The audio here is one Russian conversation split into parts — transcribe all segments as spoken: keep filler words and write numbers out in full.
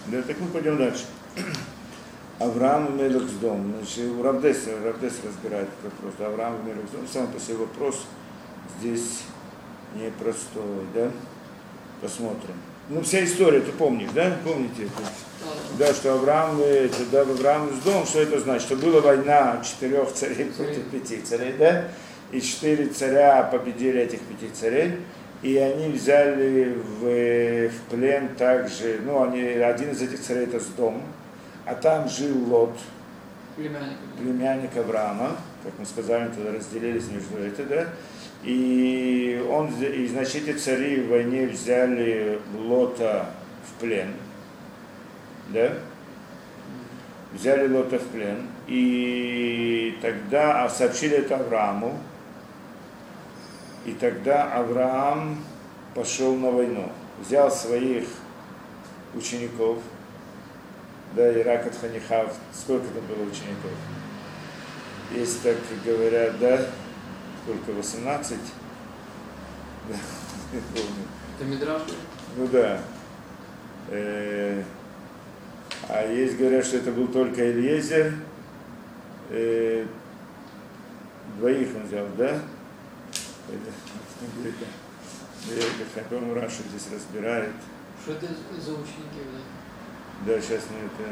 Да, так мы пойдем дальше. Авраам и Мелех Сдом. Значит, у Равдеса, Равдес разбирает этот вопрос. Авраам и Мелех Сдом. Сам по себе вопрос здесь непростой, да? Посмотрим. Ну, вся история, ты помнишь, да? Помните? Да, что Авраам, да, Авраам и Сдом, что это значит? Что была война четырех царей против пяти царей, да? И четыре царя победили этих пяти царей. И они взяли в, в плен также, ну, они, один из этих царей это Сдом, а там жил Лот, племянник, племянник Авраама, как мы сказали, тогда разделились между этими, да, и, он, и, значит, эти цари в войне взяли Лота в плен, да, взяли Лота в плен, и тогда сообщили это Аврааму. И тогда Авраам пошел на войну, взял своих учеников, да, Иракат Ханихав, сколько там было учеников? Есть, так говорят, да, сколько, восемнадцать? Да, не помню. Это Мидраш? Ну да. Э, а есть, говорят, что это был только Элиезер, э, двоих он взял, да? По-моему, Раша здесь разбирает. Что это за ученики? Да, сейчас мы это...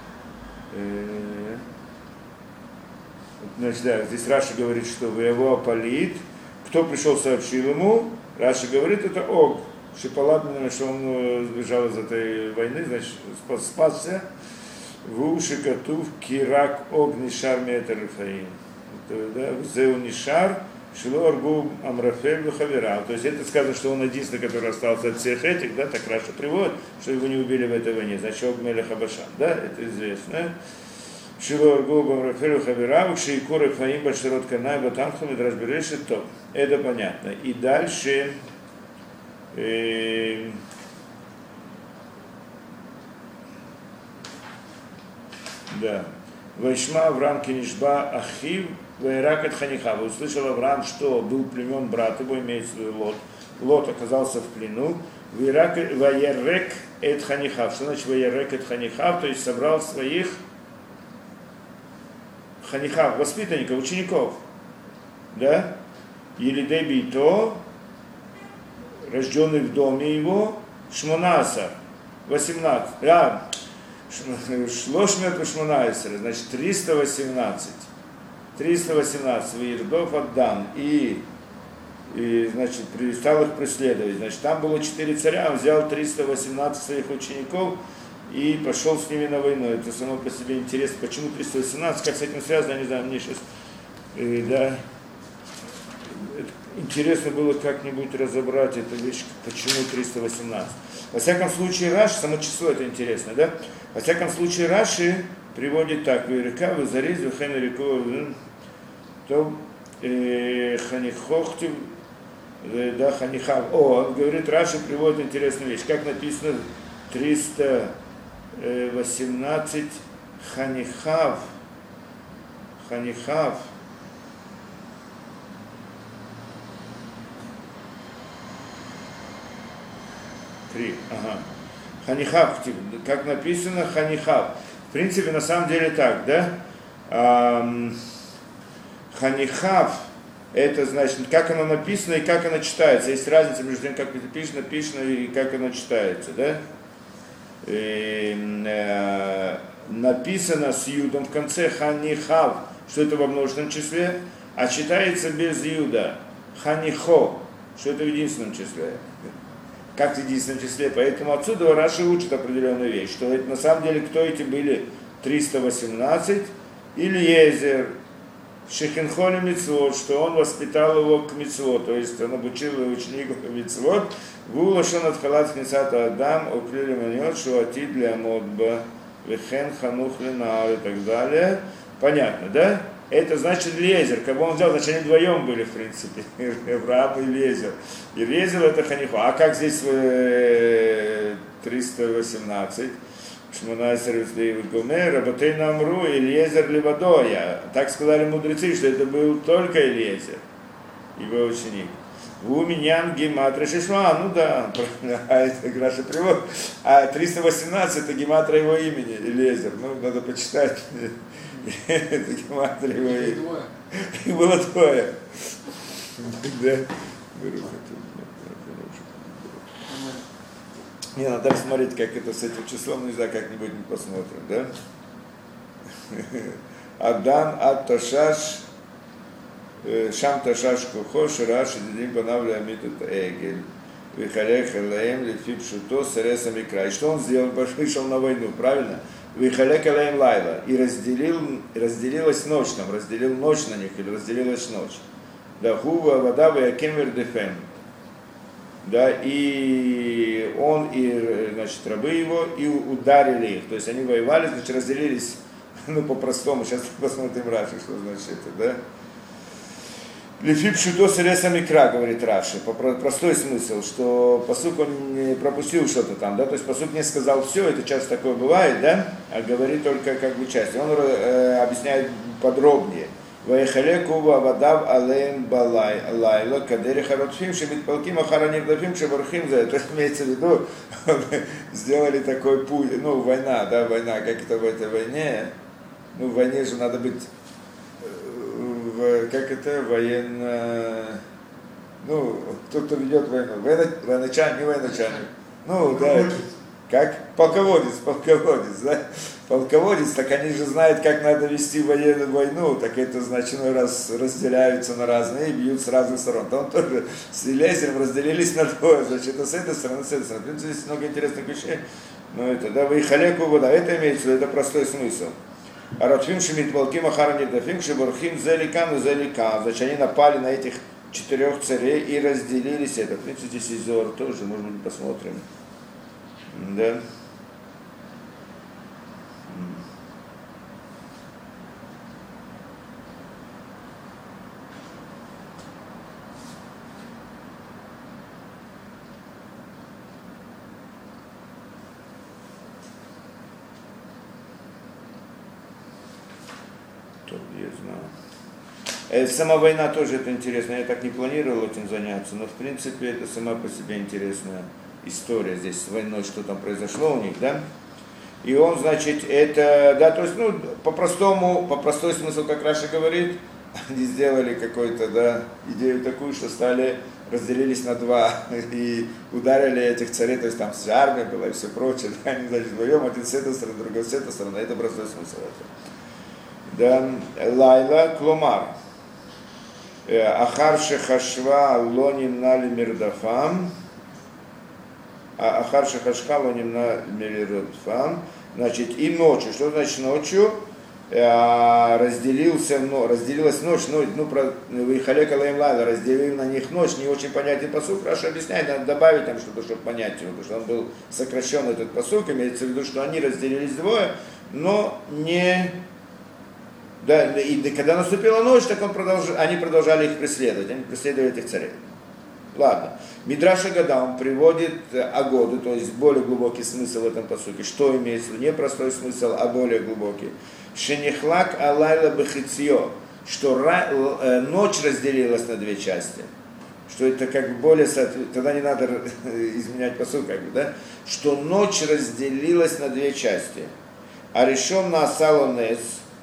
Э, значит, да, здесь Раша говорит, что в его апалит, кто пришел, сообщил ему, Раша говорит, это Ог. Шипалат, что он сбежал из этой войны, значит, спас, спасся. В уши котув кирак Ог нишар метр Рафаим. Зеу нишар. Шилоргу Амрафель Хавира. То есть это сказано, что он единственный, который остался от всех этих, да, так Раша приводит, что его не убили в этой войне. Значит, Ог Мелех Абашан, да, это известно. Шилоргу Амрафель Хавира, Ушейкур Фаим Баширот Канай Батанху Мидраш Берешит, то это понятно. И дальше э, да. Вайшма Авраам Кинишба Ахив Вайракат Ханихав. Услышал Авраам, что был племен брат его, имеется в виду Лот. Лот оказался в плену. Вайерек эт Ханихав. Что значит Вайерек эт Ханихав? То есть собрал своих Ханихав, воспитанников, учеников. Да? Елидей Бейто, рожденный в доме его, Шмонаса, восемнадцать. Да. Шлошмет Шмонайсер, значит, триста восемнадцать. триста восемнадцать Ваирдов отдан. И, и, значит, стал их преследовать. Значит, там было четыре царя, он взял триста восемнадцать своих учеников и пошел с ними на войну. Это само по себе интересно. Почему триста восемнадцать? Как с этим связано, я не знаю, мне сейчас, и, да, интересно было как-нибудь разобрать эту вещь, почему триста восемнадцать. Во всяком случае, Раши, само число это интересно, да? Во всяком случае, Раши приводит так: Вирика, Визарез, Вихен Рико, то Ханихохтив, да, Ханихав. О, он говорит, Раши приводит интересную вещь. Как написано, триста восемнадцать Ханихав, Ханихав, три, ага. Ханихав, как написано, Ханихав. В принципе, на самом деле так, да? Эм, Ханихав, это значит, как оно написано и как оно читается. Есть разница между тем, как это написано, написано и как оно читается, да? И, э, написано с юдом в конце Ханихав, что это во множественном числе, а читается без юда. Ханихо, что это в единственном числе. Как в единственном числе. Поэтому отсюда Раши учит определенную вещь, что это, на самом деле, кто эти были триста восемнадцать, Ильезер, Шехинхоли Мицвот, что он воспитал его к Мицвот, то есть он обучил его учеников к Мицвот, Вулашон от Халат Хнисата Адам, Оклили Маньот, Шуатид для Модба, Вехен Ханух Ленар и так далее. Понятно, да? Это значит Лезер. Кого он взял, значит они вдвоем были, в принципе. Авраам и Лезер. И Лезер это Ханихо. А как здесь триста восемнадцать? Шмонайсер Вислеев Гомер, Рабатей Намру, Лезер Левадоя. Так сказали мудрецы, что это был только Лезер, его ученик. Вуминьян гематра Шишма, ну да, а это Граша привод. А триста восемнадцать это гематра его имени, Элиэзер. Ну, надо почитать. Это гематра его имени. И было двое. Да. Не, надо посмотреть, как это с этим числом, не знаю, как-нибудь мы посмотрим, да? Адан ат Ташаш, Шам Ташаш Кухош, Раш, Дидим Банавля Амитут Эгель, Вихалех Элаем, Литфип Шуто, Сереса Микра. И что он сделал? Пошел на войну, правильно? Вихалех Элаем Лайла. И разделил, разделилась ночь там, разделил ночь на них, или разделилась ночь. Да, Хува, Вода, Ваякем Вердефем. Да, и он, и, значит, рабы его, и ударили их. То есть они воевали, значит, разделились, ну, по-простому. Сейчас посмотрим Раши, что значит это, да? Лифип Шуто Сереса Микра, говорит Раши, простой смысл, что пасук он не пропустил что-то там, да, то есть пасук не сказал все, это часто такое бывает, да, а говорит только как бы часть. Он э, объясняет подробнее. Ваехалеку вавадав алеем балай лайла кадери харотфим шемитпалким ахаранирдафим шебархим за это имеется в виду сделали такой путь, ну война, да, война, как это в этой войне, ну в войне же надо быть в, как это военно, ну тот, кто ведет войну, военно, военачальник, не военачальник, ну да, как полководец, полководец, да. Полководец, так они же знают, как надо вести военную войну, так это значит, ну, раз разделяются на разные и бьют с разных сторон. Там тоже с Элиэзером разделились на двое, значит, это с этой стороны, с этой стороны. В принципе, здесь много интересных вещей. Но это, да, вы халеку вода, это имеется в виду, это простой смысл. А Ратфим Шемит Балким Ахарани Дафим Шебурхим Зеликан и Зеликан. Значит, они напали на этих четырех царей и разделились. Это, в принципе, здесь есть Зор тоже, может быть, посмотрим. Да. Я знаю. Сама война тоже это интересно. Я так не планировал этим заняться, но в принципе это сама по себе интересная история здесь с войной, что там произошло у них, да? И он, значит, это, да, то есть, ну, по-простому, по простой смысл, как Раша говорит, они сделали какую-то, да, идею такую, что стали, разделились на два и ударили этих царей, то есть там вся армия была и все прочее, да, они, значит, вдвоем, один с этой стороны, другой с этой стороны, это простой смысл этого. Да, Лайла Кломар. Ахар Шехашва Лоним Нали Мирдафам. Ахар Шехашка Лоним Нали Мирдафам. Значит, и ночью. Что значит ночью? Разделился, разделилась ночь, ну, ну про Вихалека Лаим Лайла, разделил на них ночь, не очень понятен пасук, Раша объясняет, надо добавить там что-то, чтобы понять его, потому что он был сокращен, этот пасук, имеется в виду, что они разделились двое, но не... Да, и когда наступила ночь, так он продолж... они продолжали их преследовать, они преследовали этих царей. Ладно. Мидраш Агада, он приводит Агоду, то есть более глубокий смысл в этом пасуке. Что имеется в виду? Не простой смысл, а более глубокий. Шенихлак алайла бехитсио, что ра... ночь разделилась на две части. Что это как бы более соответственно, тогда не надо изменять пасук, как бы, да? Что ночь разделилась на две части. А решен на асалонес,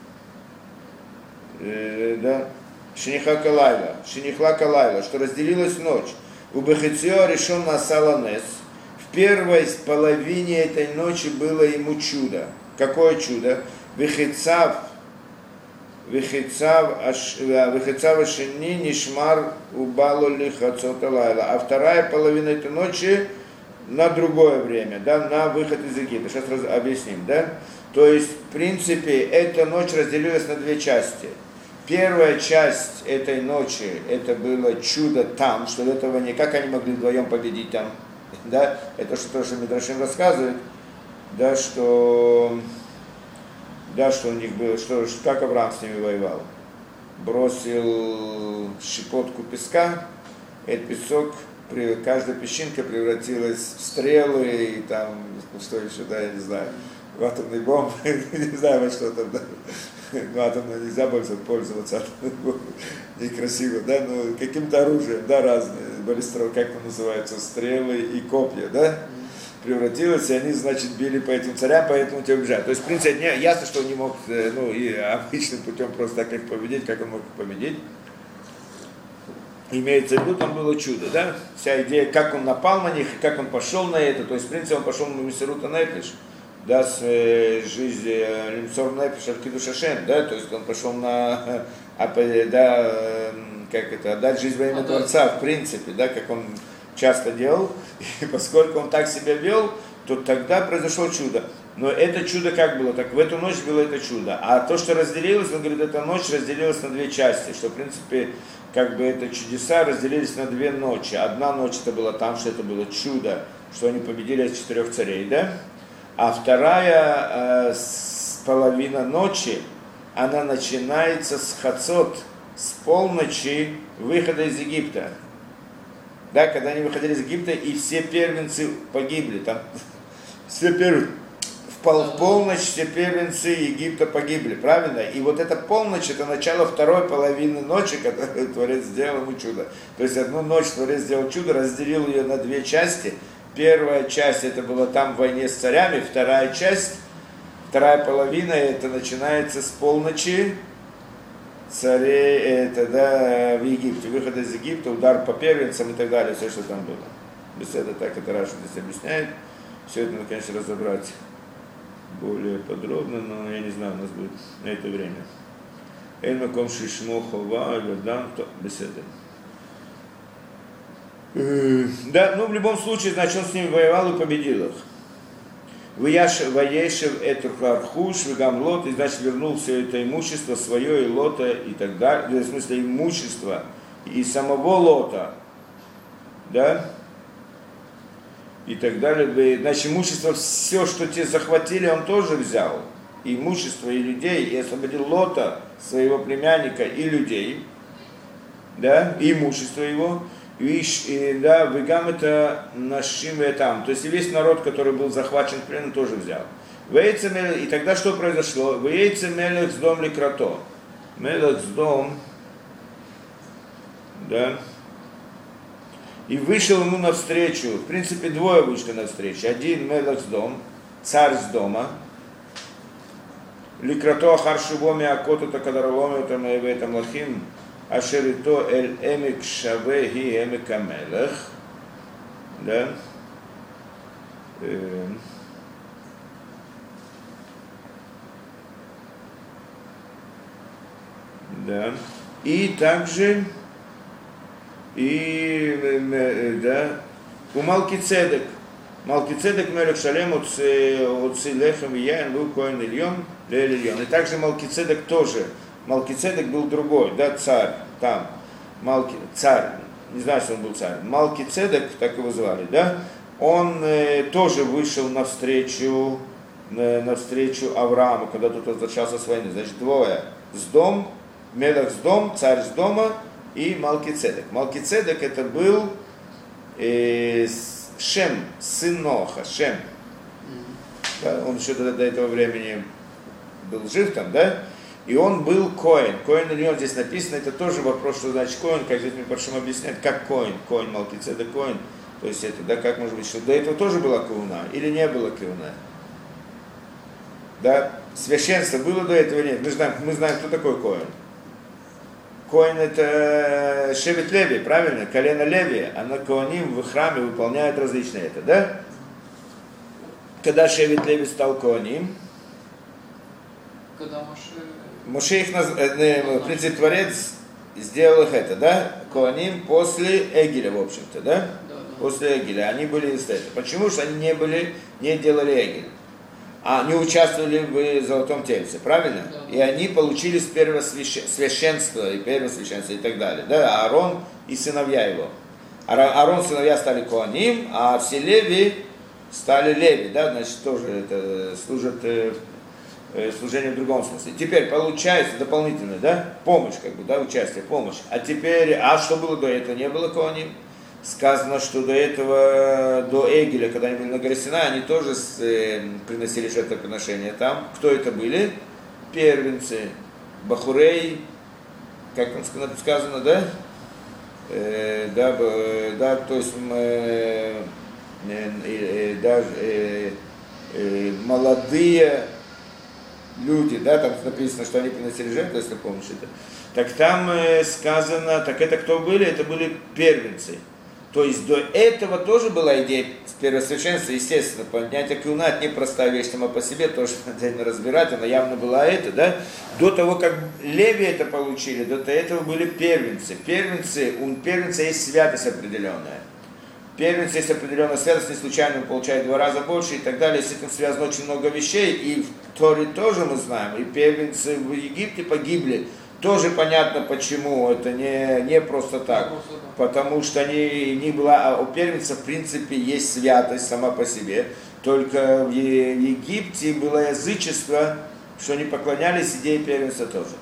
да, Шинихака Лайла, Шинихлака Лайла, что разделилась ночь. У Бехицио решен на Саланес. В первой половине этой ночи было ему чудо. Какое чудо? Вехицав, Вехицав, Вехицав Ашини Нишмар Убалу Лихацота Лайла. А вторая половина этой ночи на другое время, да, на выход из Египта. Сейчас раз, объясним, да? То есть, в принципе, эта ночь разделилась на две части. Первая часть этой ночи, это было чудо там, что до этого не, как они могли вдвоем победить там, да, это что то, что Мидрашим рассказывает, да, что, да, что у них было, что, как Авраам с ними воевал, бросил щепотку песка, этот песок, каждая песчинка превратилась в стрелы, и там, что еще, да, я не знаю, в атомной бомбе, не знаю, во что там, да. Ну, атомно нельзя пользоваться атомной бомбой, некрасиво, да, но каким-то оружием, да, разные, баллистровые, как это называется, стрелы и копья, да, превратилось, и они, значит, били по этим царям, поэтому тебя убежали. То есть, в принципе, не, ясно, что он не мог, ну, и обычным путем просто так их победить, как он мог их победить. Имеется в виду, там было чудо, да, вся идея, как он напал на них, как он пошел на это, то есть, в принципе, он пошел на Месирута Нефеш, да, с э, жизни Лимцор Нефеш Алькиду Шашем, да, то есть он пошел на, э, да, э, как это, отдать жизнь во имя Творца, в принципе, да, как он часто делал, и поскольку он так себя вел, то тогда произошло чудо. Но это чудо как было? Так в эту ночь было это чудо. А то, что разделилось, он говорит, эта ночь разделилась на две части, что, в принципе, как бы это чудеса разделились на две ночи. Одна ночь это было там, что это было чудо, что они победили четырех царей, да? А вторая э, с половина ночи, она начинается с хацот, с полночи выхода из Египта. Да, когда они выходили из Египта, и все первенцы погибли. Там все первенцы, в, пол, в полночь все первенцы Египта погибли, правильно? И вот эта полночь, это начало второй половины ночи, когда Творец сделал ему чудо. То есть одну ночь Творец сделал чудо, разделил ее на две части. Первая часть это было там в войне с царями, вторая часть, вторая половина это начинается с полночи царей, это, да, в Египте, выход из Египта, удар по первенцам и так далее, все, что там было. Без этого так это Раша здесь объясняет. Все это надо, конечно, разобрать более подробно, но я не знаю, у нас будет на это время. Эльмаком шишмо хова, альвардан, то беседа. Да, ну в любом случае, значит, он с ними воевал и победил их. Воешев эту хархуш, вегам лот, и значит вернул все это имущество свое и лота и так далее, в смысле имущество и самого лота, да, и так далее. Значит, имущество, все, что те захватили, он тоже взял, и имущество, и людей, и освободил лота, своего племянника, и людей, да, и имущество его. Виш, и, да, вегам это нашим и там. То есть весь народ, который был захвачен в плен, тоже взял. И тогда что произошло? Вейце мелех с дом ликрато. Мелех с дом, да. И вышел ему навстречу. В принципе, двое вышли навстречу. Один мелех с дом, царь с дома. Ликрато ахаршубоми акоту такадароломи там и в этом лахим. Ашерито эль эмик шавеги эмик амелех, да, э, да, и также, и, э, да, у Малкицедек, Малкицедек мелех шалем от Силехем и Яин был коэн Ильон, Лель Ильон, и также Малкицедек тоже. Малкицедек был другой, да, царь, там, Малки, царь, не знаю, что он был царь, Малкицедек, так его звали, да, он э, тоже вышел навстречу, э, навстречу Аврааму, когда тут возвращался с войны, значит, двое, с дом, Мелех с дом, царь с дома и Малкицедек. Малкицедек это был э, Шем, сын Ноха, Шем, да, он еще до, до этого времени был жив там, да, и он был коэн. Коэн Ильон здесь написано, это тоже вопрос, что значит коэн, как здесь Мипаршим объясняет, как коэн, коэн, Малкицедек коэн. То есть это, да, как может быть, что до этого тоже была кауна или не было кауна? Да, священство было до этого нет. Мы знаем, мы знаем, кто такой коэн. Коэн это Шевет Леви, правильно? Колено Леви, оно коэним в храме выполняет различные это, да? Когда Шевет Леви стал коэним, когда Моше... Моше их, наз... э, в принципе, Творец сделал их это, да? Коаним после Эгеля, в общем-то, да? Да, да. После Эгеля. Они были из этого. Почему? Что они не были, не делали Эгель. А они участвовали в золотом тельце, правильно? Да, да. И они получили с первого священства, и первого священства, и так далее. Да? Аарон и сыновья его. Аарон, сыновья стали Коаним, а все Леви стали Леви, да? Значит, тоже это служат... служение в другом смысле. Теперь получается дополнительная, да, помощь, как бы, да, участие, помощь. А теперь, а что было до этого? Не было коаним. Сказано, что до этого, до Эгеля, когда они были на горе Синай, они тоже с, э, приносили жертвоприношения там. Кто это были? Первенцы, Бахурей, как там сказано, да? Э, да, э, да, то есть э, э, э, да, э, э, молодые люди, да, там написано, что они приносили жертву, если помнишь это. Так там э, сказано, так это кто были? Это были первенцы. То есть до этого тоже была идея первосвященства, естественно, понятие кюна, это непростая вещь сама по себе, тоже надо разбирать, она явно была это, да. До того, как Леви это получили, до этого были первенцы. Первенцы, у первенца есть святость определенная. Первенцы есть определенная святость, не случайно он получает два раза больше и так далее. С этим связано очень много вещей, и в Торе тоже мы знаем, и первенцы в Египте погибли. Тоже понятно, почему, это не, не просто так, потому что они, не была, а у первенца в принципе есть святость сама по себе, только в Египте было язычество, что они поклонялись идее первенца тоже.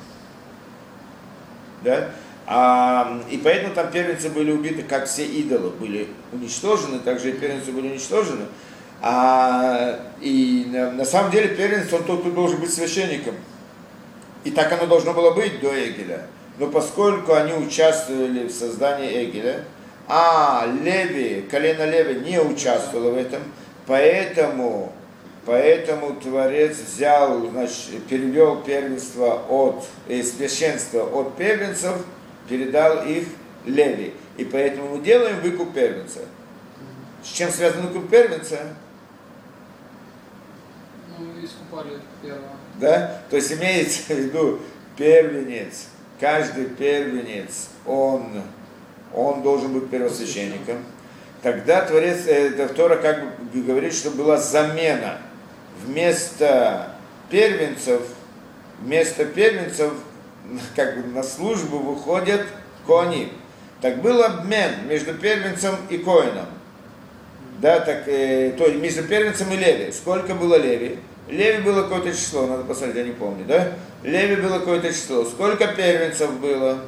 Да? А, и поэтому там первенцы были убиты, как все идолы были уничтожены, также и первенцы были уничтожены. А, и на, на самом деле первенец, он тот, кто должен быть священником. И так оно должно было быть до Эгеля. Но поскольку они участвовали в создании Эгеля, а Леви, колено Леви не участвовало в этом, поэтому, поэтому Творец взял, значит, перевел первенство от, э, священства от первенцев, передал их Леви. И поэтому мы делаем выкуп первенца. С чем связан выкуп первенца? Ну, искупали первого. Да? То есть имеется в виду первенец, каждый первенец, он, он должен быть первосвященником. Тогда Творец, это Тора как бы говорит, что была замена. Вместо первенцев, вместо первенцев как бы на службу выходят коани. Так был обмен между первенцем и коином. Да, так, э, то есть между первенцем и Леви. Сколько было Леви? Леви было какое-то число, надо посмотреть, я не помню, да? Леви было какое-то число. Сколько первенцев было?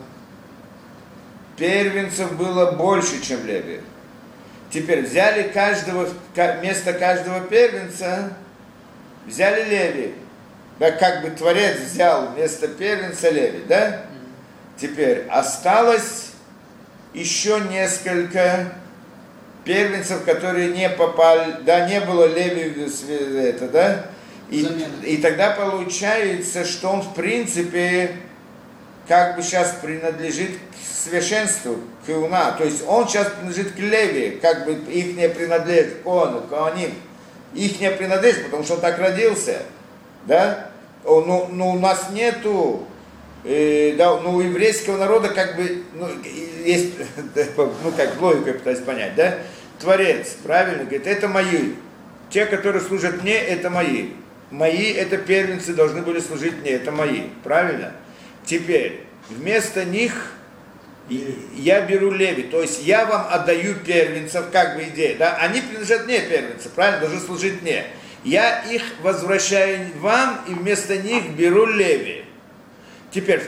Первенцев было больше, чем Леви. Теперь взяли каждого, вместо каждого первенца, взяли Леви. Да, как бы Творец взял вместо первенца Леви, да? Теперь осталось еще несколько первенцев, которые не попали, да, не было Леви, это, да? И, и тогда получается, что он в принципе как бы сейчас принадлежит к священству, к Иуна. То есть он сейчас принадлежит к Леви, как бы их не принадлежит к Коану, к Коаним. Их не принадлежит, потому что он так родился. Да? Но, но у нас нету, э, да, но у еврейского народа как бы, ну, есть, ну как логику я пытаюсь понять, да? Творец, правильно, говорит, это мои. Те, которые служат мне, это мои. Мои, это первенцы, должны были служить мне, это мои, правильно? Теперь, вместо них я беру Леви, то есть я вам отдаю первенцев, как бы идея, да? Они принадлежат мне, первенцы, правильно, должны служить мне. Я их возвращаю вам, и вместо них беру Леви. Теперь,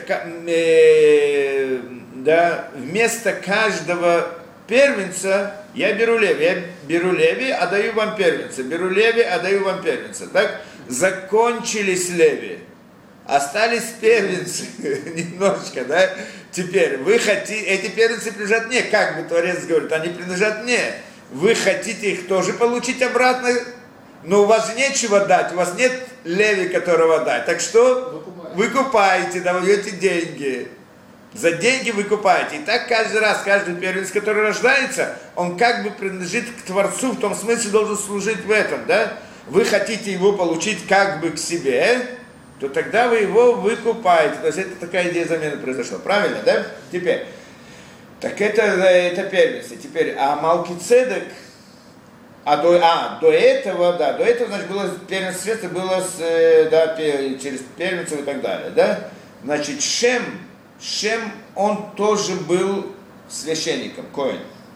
э, да, вместо каждого первенца я беру Леви, я беру Леви, отдаю вам первенца, беру Леви, отдаю вам первенца, так? Закончились Леви, остались первенцы, немножечко, да? Теперь, вы хотите, эти первенцы принадлежат мне, как бы Творец говорит, они принадлежат мне. Вы хотите их тоже получить обратно, но у вас же нечего дать, у вас нет Леви, которого дать. Так что вы купаете, даете деньги. За деньги вы купаете. И так каждый раз, каждый первенец, который рождается, он как бы принадлежит к Творцу, в том смысле должен служить в этом, да? Вы хотите его получить как бы к себе, то тогда вы его выкупаете. То есть это такая идея замены произошла. Правильно, да? Теперь. Так это, это первенцы. Теперь, а Малкицедек, а до, а до этого, да, до этого, значит, было первенство, было с, да, через первенцев и так далее, да? Значит, Шем, Шем, он тоже был священником, коэн.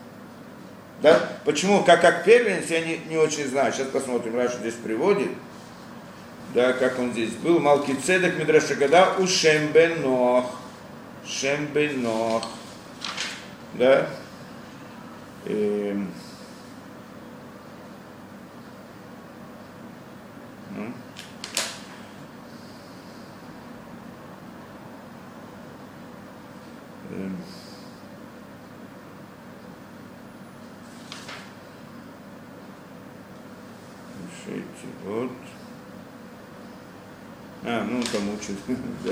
Да? Почему? Как, как первенец, я не, не очень знаю. Сейчас посмотрим, Раша здесь приводит. Да, как он здесь был. Малкицедек Мидраша Гада у Шем бен Нох. Шем бен Нох. Да? э, ну, э, решите, вот. А, ну там учат, да.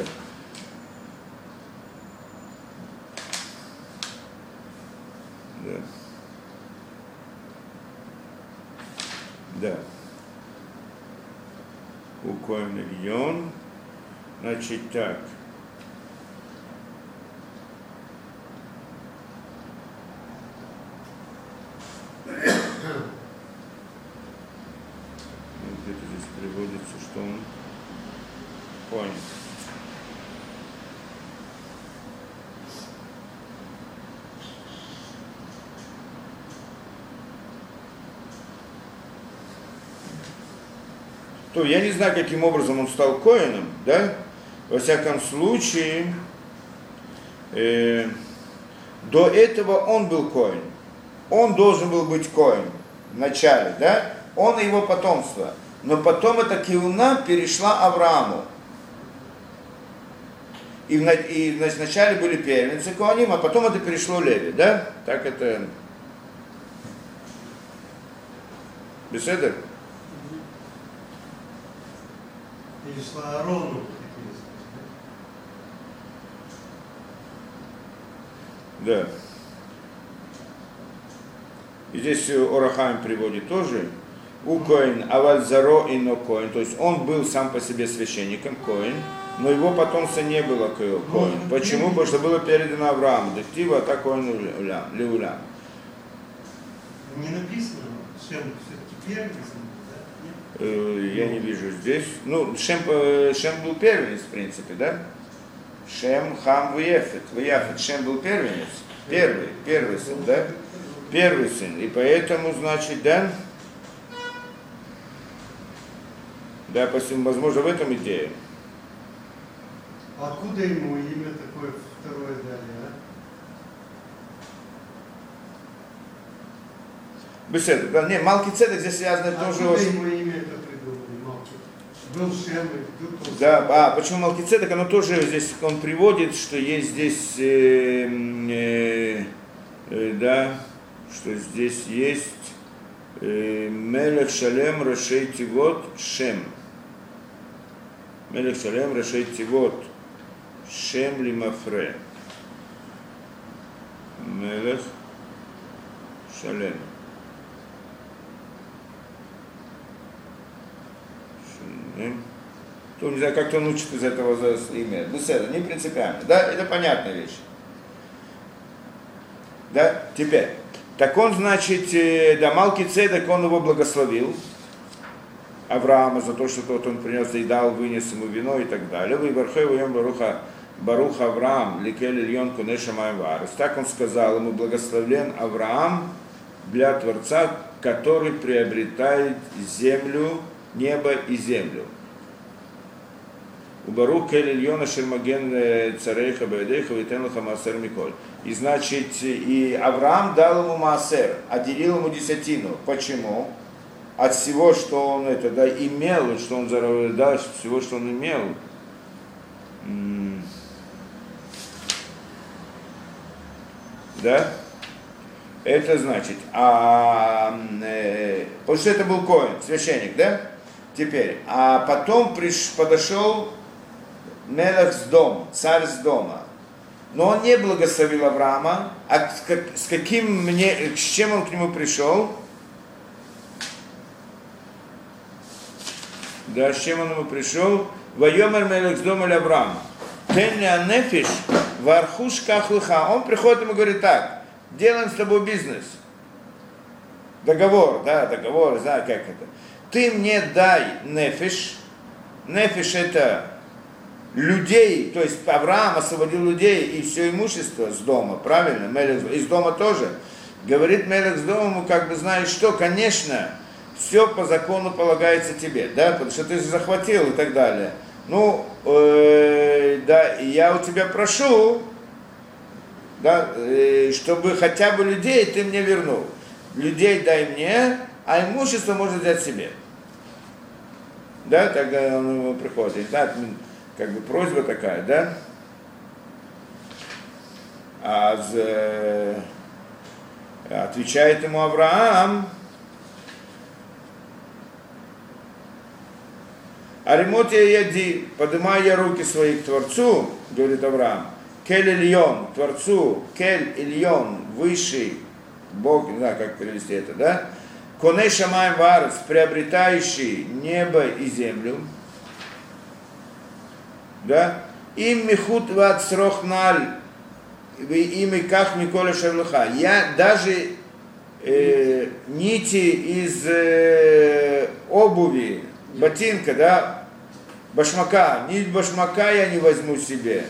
Да. Да. У Коэн Эльон, значит так. Где-то здесь приводится, что он Коэн. То я не знаю, каким образом он стал коэном, да? Во всяком случае, э, до этого он был коэн. Он должен был быть коэн в начале, да? Он и его потомство. Но потом эта киуна перешла Аврааму. И, в, и значит, вначале были первенцы коаним, а потом это перешло Леви, да? Так это... Беседа? Перешла Аарону. Да. И здесь Орахаим приводит тоже. У Коэн, Авальзаро и Но Коэн. То есть он был сам по себе священником, Коэн, но его потомства не было Коэн. Почему? Потому что было передано Аврааму. Дектива, так Коэн Леулям. Не написано, Шем все-таки первый, да? Я не вижу здесь. Ну, Шем, Шем был первенец, в принципе, да? Шем, Хам, Вияфет. Вияфет. Шем был первенец. Первый, первый сын, да? Первый сын. И поэтому, значит, да? Да, возможно, в этом идея. Откуда ему имя такое второе дали, а? Беседа. Да, не, Малки-Цедек здесь связано Откуда тоже... Откуда ему имя это придумали, Малки? Был Шем, и тут... Да, а почему Малки-Цедек, оно тоже здесь, он приводит, что есть здесь, э, э, э, да, что здесь есть э, Мелех Шалем Рашей Тивот Шем. Мелех Шалем Рашей Тивот Шем Лимафре. Мелех Шалем. То, не знаю, как он учит из этого имя. Беседа, не принципиально. Да, это понятная вещь. Да, теперь. Так он, значит, да, Малки-Цедек, он его благословил, Авраама, за то, что тот он принес и дал, вынес ему вино и так далее. Вы бархой воем баруха, барух Авраам, ликель ильон кунеша майварес. Так он сказал ему, благословлен Авраам для Творца, который приобретает землю, небо и землю. Убарук кель ильона шермаген царейха баэдейха витенлаха маасер миколь. И значит, и Авраам дал ему маасер, отделил ему десятину. Почему? От всего, что он это, да, имел, что он заработал, да, всего, что он имел. Да? Это значит, а, э, потому что это был коэн, священник, да? Теперь, а потом приш, подошел Мелех с дома, царь с дома. Но он не благословил Авраама, а с, как, с каким мне, с чем он к нему пришел? Да, с чем он ему пришел? Вайомер Мелех с дома Авраама. Тенли анефиш вархуш кахлыха. Он приходит ему и говорит так: делаем с тобой бизнес. Договор, да, договор, знаю как это. Ты мне дай нефиш. Нефиш это людей, то есть Авраам освободил людей и все имущество с дома, правильно? Мелех, из дома тоже. Говорит Мелех с дома ему, как бы, знаешь что, конечно, все по закону полагается тебе, да, потому что ты захватил и так далее. Ну, э, да, я у тебя прошу, да, э, чтобы хотя бы людей ты мне вернул. Людей дай мне, а имущество можно взять себе. Да, тогда он ему приходит. Да, как бы просьба такая, да? А з, отвечает ему Авраам: Аримотия яди, поднимая я руки свои к Творцу, говорит Авраам, Кель Ильон, Творцу, Кель Ильон, высший Бог, не знаю, как перевести это, да? Коне Шамаем Варец, приобретающий небо и землю, да? Им михут ват срохналь, им и ках миколя шерлуха. Я даже э, нити из э, обуви, ботинка, да, башмака, нить башмака я не возьму себе.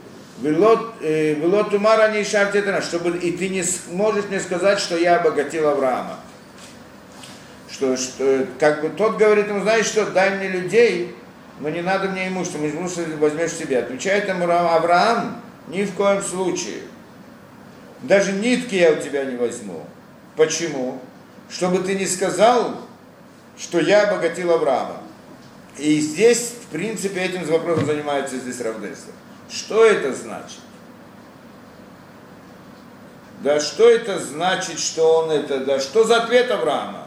Велот умара не шартетана, чтобы и ты не сможешь мне сказать, что я обогатил Авраама. Что, что, как бы тот говорит ему, знаешь что, дай мне людей, но не надо мне имущество, имущество возьмешь себе. Отвечает ему Авраам: ни в коем случае. Даже нитки я у тебя не возьму. Почему? Чтобы ты не сказал, что я обогатил Авраама. И здесь, в принципе, этим вопросом занимается здесь Рав Деслер. Что это значит? Да что это значит, что он это, да что за ответ Авраама?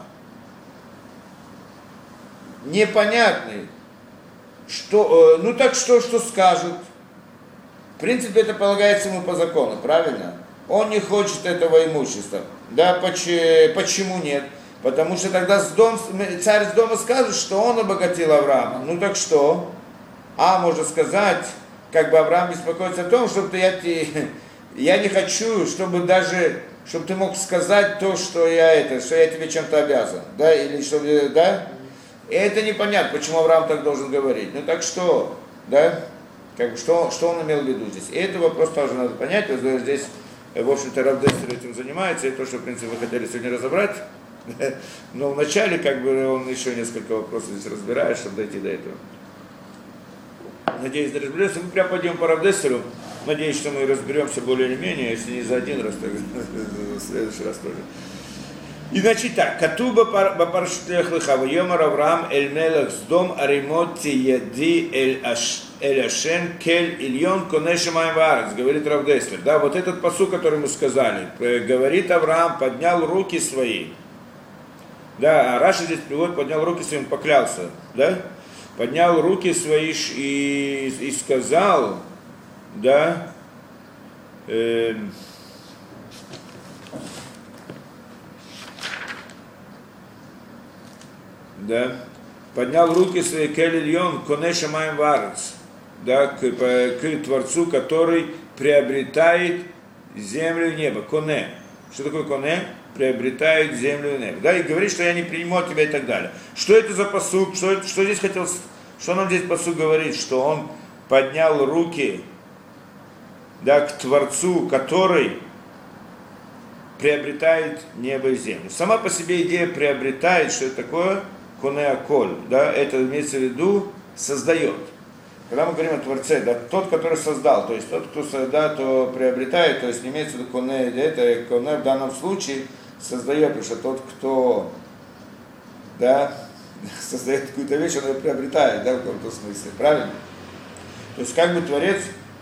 Непонятный. Что, ну так что, что скажут? В принципе, это полагается ему по закону, правильно? Он не хочет этого имущества. Да, почему нет? Потому что тогда с дом, царь с дома скажет, что он обогатил Авраама. Ну так что? А, можно сказать, как бы Авраам беспокоится о том, чтобы ты, я, я не хочу, чтобы даже, чтобы ты мог сказать то, что я это, что я тебе чем-то обязан. Да, или чтобы, да? И это непонятно, почему Авраам так должен говорить. Ну так что, да? Как бы, что, что он имел в виду здесь? И это вопрос тоже надо понять. Вот здесь, в общем-то, Рав Деслер этим занимается, и то, что, в принципе, мы хотели сегодня разобрать. Но вначале, как бы, он еще несколько вопросов здесь разбирает, чтобы дойти до этого. Надеюсь, разберемся. Мы прямо пойдем по Рав Деслеру. Надеюсь, что мы разберемся более или менее, если не за один раз, то в следующий раз тоже. И значит так, Катуба бапаршутлех лыха, вайомар Авраам эль мелех сдом аримотти яди эль ашем кель ильон коне шамаем ваарец, говорит Рав Деслер. Да, вот этот пасук, который мы сказали, говорит Авраам, поднял руки свои. Да, а Раши здесь приводит, поднял руки свои, он поклялся, да? Поднял руки свои и, и сказал, да, э, да, поднял руки свои к Эль-Ильон, коне шамаем ваарец, да, к, к Творцу, который приобретает землю и небо, коне. Что такое коне? Приобретает землю и небо. Да, и говорит, что я не приму от тебя и так далее. Что это за пасук? Что, это, что здесь хотел, что нам здесь пасук говорит? Что он поднял руки, да, к Творцу, который приобретает небо и землю. Сама по себе идея приобретает, что это такое? Конеаколь, да, это имеется в виду создает. Когда мы говорим о Творце, да, тот, который создал, то есть тот, кто создал, то приобретает, то есть не имеется в виду коне, это коне в данном случае создает, потому что тот, кто, да, создает какую-то вещь, он ее приобретает, да, в каком-то смысле, правильно? То есть как бы Творец,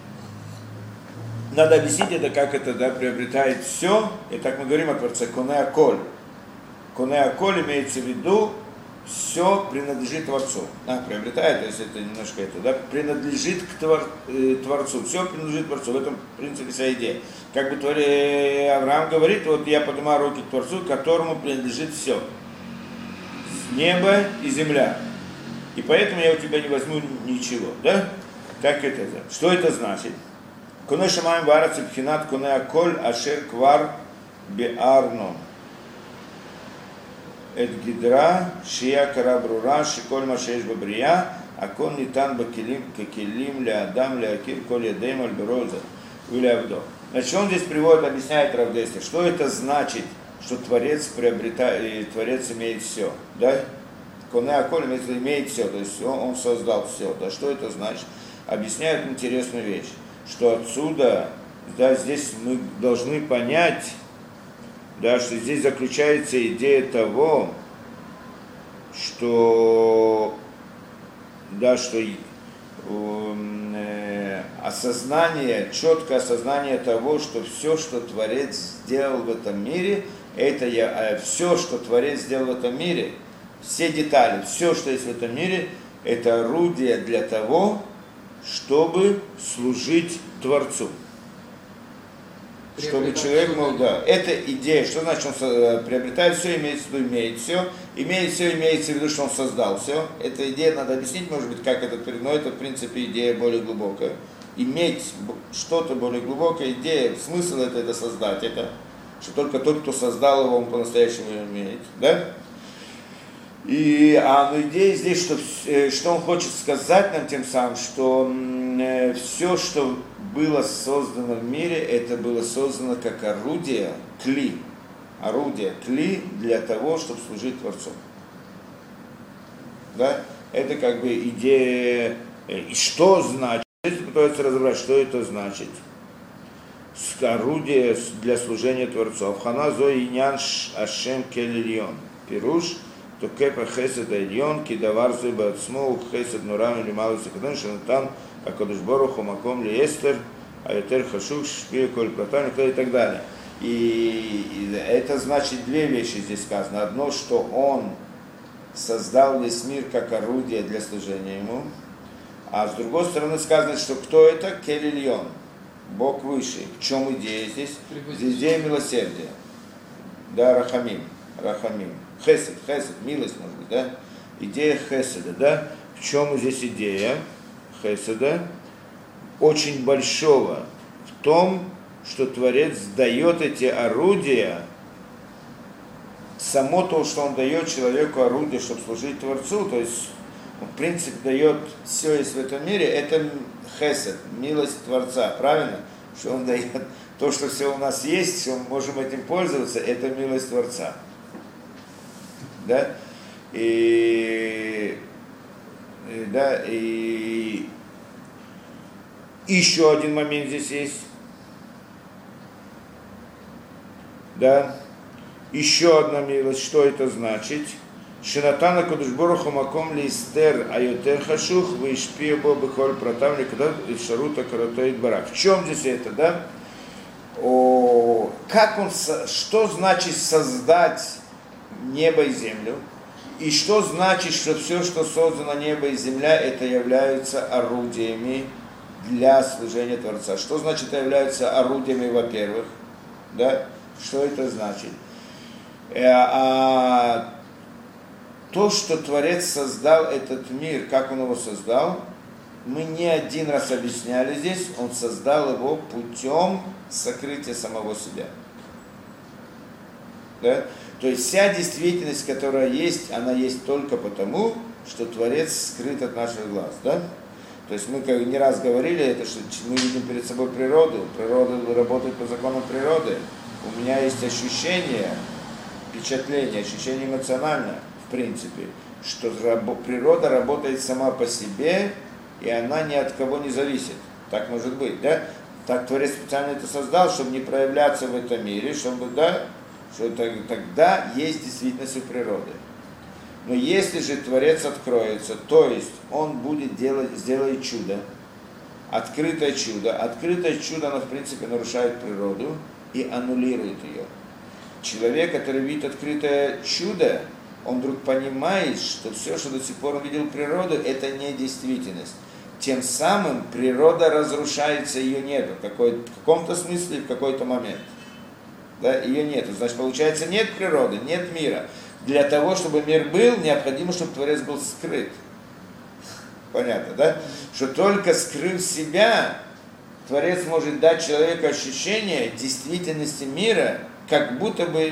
надо объяснить это, как это, да, приобретает все, и так мы говорим о Творце, конеаколь. Конеаколь имеется в виду, все принадлежит Творцу. Да, приобретает, то есть это немножко это, да, принадлежит к твор, э, Творцу. Все принадлежит Творцу. В этом, в принципе, вся идея. Как бы твори, Авраам говорит, вот я поднимаю руки к Творцу, которому принадлежит все. Небо и земля. И поэтому я у тебя не возьму ничего. Да? Как это? Что это значит? Коне шамаем ваарец бхинат коне аколь ашер квар беарно. את גדרה, שיהיה הכרה ברורה שכל מה שיש בבריאה, הכל ניתן בכלים, ככלים לאדם להכיר כל ידיהם על ברו זה ולעבדו. Значит, он здесь приводит, объясняет Рав Деслер, что это значит, что Творец приобретает, Творец имеет все, да? Коне аколь имеет все, то есть он, он создал все, да? Что это значит? Объясняет интересную вещь, что отсюда да, здесь мы должны понять, да, что здесь заключается идея того, что, да, что э, осознание, четкое осознание того, что все, что Творец сделал в этом мире, это я, э, все, что Творец сделал в этом мире, все детали, все, что есть в этом мире, это орудие для того, чтобы служить Творцу. Чтобы человек мог, да, это идея, что значит он приобретает все, имеется в виду, имеет все, имеет все, имеется в виду, что он создал все. Эта идея, надо объяснить, может быть, как это, но это, в принципе, идея более глубокая. Иметь что-то более глубокое, идея, смысл это, это создать, это, что только тот, кто создал его, он по-настоящему имеет, да? И, а ну, идея здесь, что, что он хочет сказать нам тем самым, что э, все, что было создано в мире, это было создано как орудие, кли, орудие, кли для того, чтобы служить Творцу. Да? Это как бы идея, и что значит, пытаются разобрать, что это значит. Орудие для служения Творцу. Авхана зои инян ашем келильон. Пируш. То кепа хесед айдьон, кидавар зой бацмо, хесед нурам или малый секадон, шанатан, акадуш боруху, маком ли эстер, айтер хашук, шпиль, коль протан, и так далее. И, и это значит две вещи здесь сказано. Одно, что он создал весь мир как орудие для служения ему, а с другой стороны сказано, что кто это? Келильон, Бог выше. В чем идея здесь? Здесь идея милосердия. Да, рахамим, рахамим. Хесед, хесед, милость, может быть, да? Идея хеседа, да? В чем здесь идея хеседа? Очень большого. В том, что Творец дает эти орудия, само то, что он дает человеку орудие, чтобы служить Творцу, то есть он, в принципе, дает все есть в этом мире, это хесед, милость Творца, правильно? Что он дает то, что все у нас есть, что мы можем этим пользоваться, это милость Творца. Да? И, и, да, и еще один момент здесь есть. Да? Еще одна милость, что это значит? Шинатана кадушборуху маком листер айотер хашух вишпия бобы холь протавли когда шарута каратоид барак. В чем здесь это, да? О, как он, что значит создать небо и землю, и что значит, что все, что создано небо и земля, это являются орудиями для служения Творца. Что значит являются орудиями, во-первых, да? Что это значит? А то, что Творец создал этот мир, как он его создал, мы не один раз объясняли здесь, он создал его путем сокрытия самого себя. Да? То есть вся действительность, которая есть, она есть только потому, что Творец скрыт от наших глаз. Да? То есть мы как не раз говорили, это, что мы видим перед собой природу, природа работает по законам природы. У меня есть ощущение, впечатление, ощущение эмоциональное, в принципе, что природа работает сама по себе, и она ни от кого не зависит. Так может быть, да? Так Творец специально это создал, чтобы не проявляться в этом мире, чтобы, да, что тогда есть действительность у природы. Но если же Творец откроется, то есть он будет делать, сделает чудо, открытое чудо, открытое чудо, оно в принципе нарушает природу и аннулирует ее. Человек, который видит открытое чудо, он вдруг понимает, что все, что до сих пор он видел природу, это не действительность. Тем самым природа разрушается, ее нет в, какой, в каком-то смысле, в какой-то момент. Да, ее нет. Значит, получается, нет природы, нет мира. Для того, чтобы мир был, необходимо, чтобы Творец был скрыт. Понятно, да? Что только скрыв себя, Творец может дать человеку ощущение действительности мира, как будто бы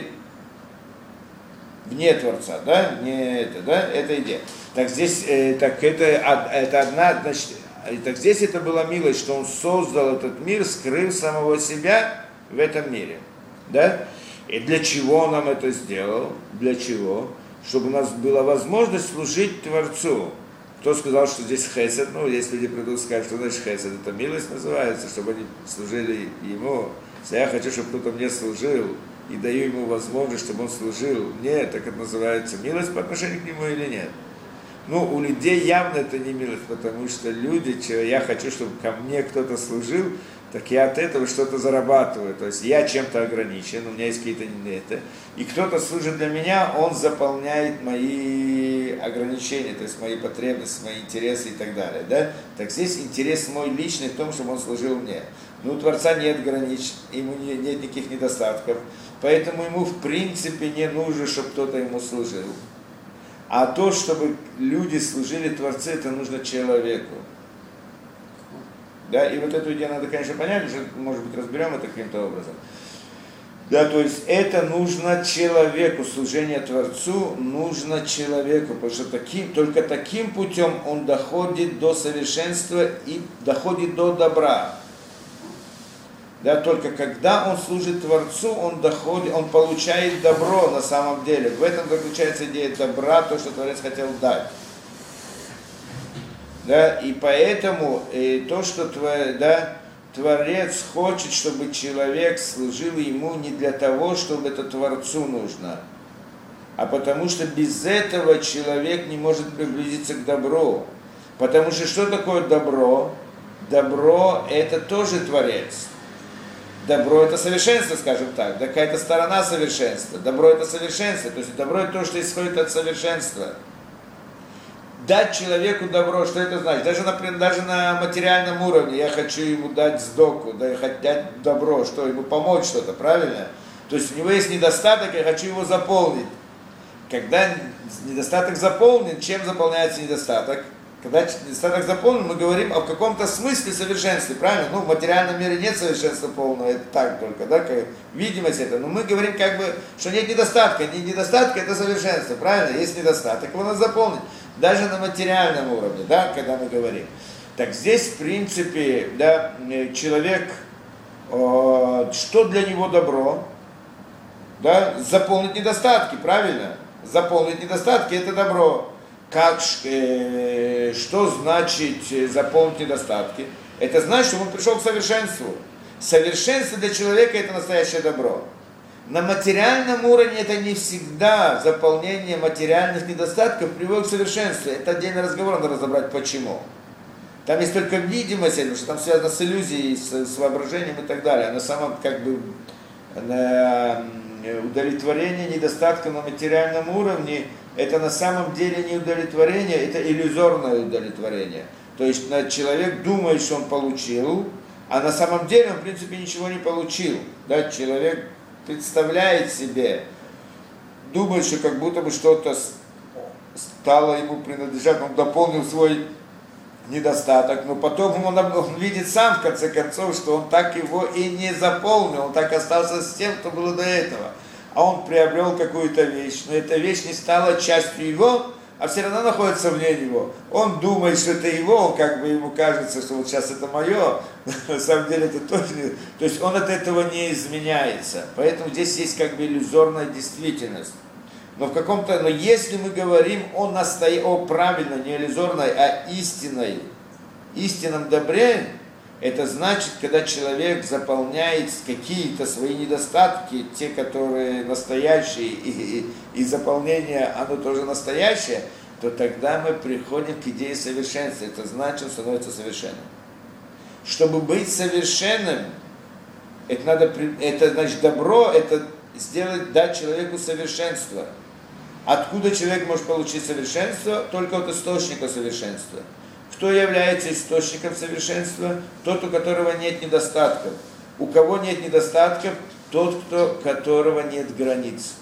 вне Творца, да? Не это, да? Это идея. Так здесь, э, так это, это одна, значит, так здесь это была милость, что он создал этот мир, скрыв самого себя в этом мире, да? И для чего он нам это сделал? Для чего? Чтобы у нас была возможность служить Творцу. Кто сказал, что здесь хесед? Ну, если люди придут и скажут, что значит хесед, это милость называется, чтобы они служили ему. Если я хочу, чтобы кто-то мне служил, и даю ему возможность, чтобы он служил мне, так это называется милость по отношению к нему или нет? Ну, у людей явно это не милость, потому что люди, я хочу, чтобы ко мне кто-то служил, так я от этого что-то зарабатываю. То есть я чем-то ограничен, у меня есть какие-то это. И кто-то служит для меня, он заполняет мои ограничения, то есть мои потребности, мои интересы и так далее. Да? Так здесь интерес мой личный в том, чтобы он служил мне. Но у Творца нет границ, ему нет никаких недостатков. Поэтому ему в принципе не нужно, чтобы кто-то ему служил. А то, чтобы люди служили Творцу, это нужно человеку. Да, и вот эту идею надо, конечно, понять, уже, может быть, разберем это каким-то образом. Да, то есть это нужно человеку, служение Творцу нужно человеку, потому что таким, только таким путем он доходит до совершенства и доходит до добра. Да, только когда он служит Творцу, он доходит, он получает добро на самом деле. В этом заключается идея добра, то, что Творец хотел дать. Да, и поэтому и то, что да, Творец хочет, чтобы человек служил ему не для того, чтобы это Творцу нужно, а потому что без этого человек не может приблизиться к добру. Потому что что такое добро? Добро – это тоже Творец. Добро – это совершенство, скажем так, да, какая-то сторона совершенства. Добро – это совершенство, то есть добро – это то, что исходит от совершенства. Дать человеку добро, что это значит? Даже, например, даже на материальном уровне я хочу ему дать сдоку, да, дать добро, что ему помочь что-то, правильно? То есть у него есть недостаток, я хочу его заполнить. Когда недостаток заполнен, чем заполняется недостаток? Когда недостаток заполнен, мы говорим о каком-то смысле совершенстве, правильно? Ну, в материальном мире нет совершенства полного, это так только, да, как видимость это. Но мы говорим как бы, что нет недостатка. Не недостатка, это совершенство, правильно? Есть недостаток, его надо заполнить. Даже на материальном уровне, да, когда мы говорим. Так здесь, в принципе, да, человек, э, что для него добро? Да, заполнить недостатки, правильно? Заполнить недостатки – это добро. Как, э, что значит заполнить недостатки? Это значит, что он пришел к совершенству. Совершенство для человека – это настоящее добро. На материальном уровне это не всегда заполнение материальных недостатков приводит к совершенству. Это отдельный разговор, надо разобрать почему. Там есть только видимость, потому что там связано с иллюзией, с, с воображением и так далее. А на самом как бы на удовлетворение недостатка на материальном уровне это на самом деле не удовлетворение, это иллюзорное удовлетворение. То есть человек думает, что он получил, а на самом деле он в принципе ничего не получил. Да, человек представляет себе, думает, что как будто бы что-то стало ему принадлежать, он дополнил свой недостаток, но потом он, он видит сам, в конце концов, что он так его и не заполнил, он так остался с тем, что было до этого. А он приобрел какую-то вещь, но эта вещь не стала частью его, а все равно находится вне него. Он думает, что это его, он как бы ему кажется, что вот сейчас это мое, на самом деле это тоже не... То есть он от этого не изменяется. Поэтому здесь есть как бы иллюзорная действительность. Но в каком-то, но если мы говорим о, настоя... о правильной, не иллюзорной, а истинной, истинном добре, это значит, когда человек заполняет какие-то свои недостатки, те, которые настоящие, и, и, и заполнение, оно тоже настоящее, то тогда мы приходим к идее совершенства. Это значит, он становится совершенным. Чтобы быть совершенным, это, надо, это значит добро, это сделать, дать человеку совершенство. Откуда человек может получить совершенство? Только от источника совершенства. Кто является источником совершенства? Тот, у которого нет недостатков. У кого нет недостатков? Тот, кто, у которого нет границ.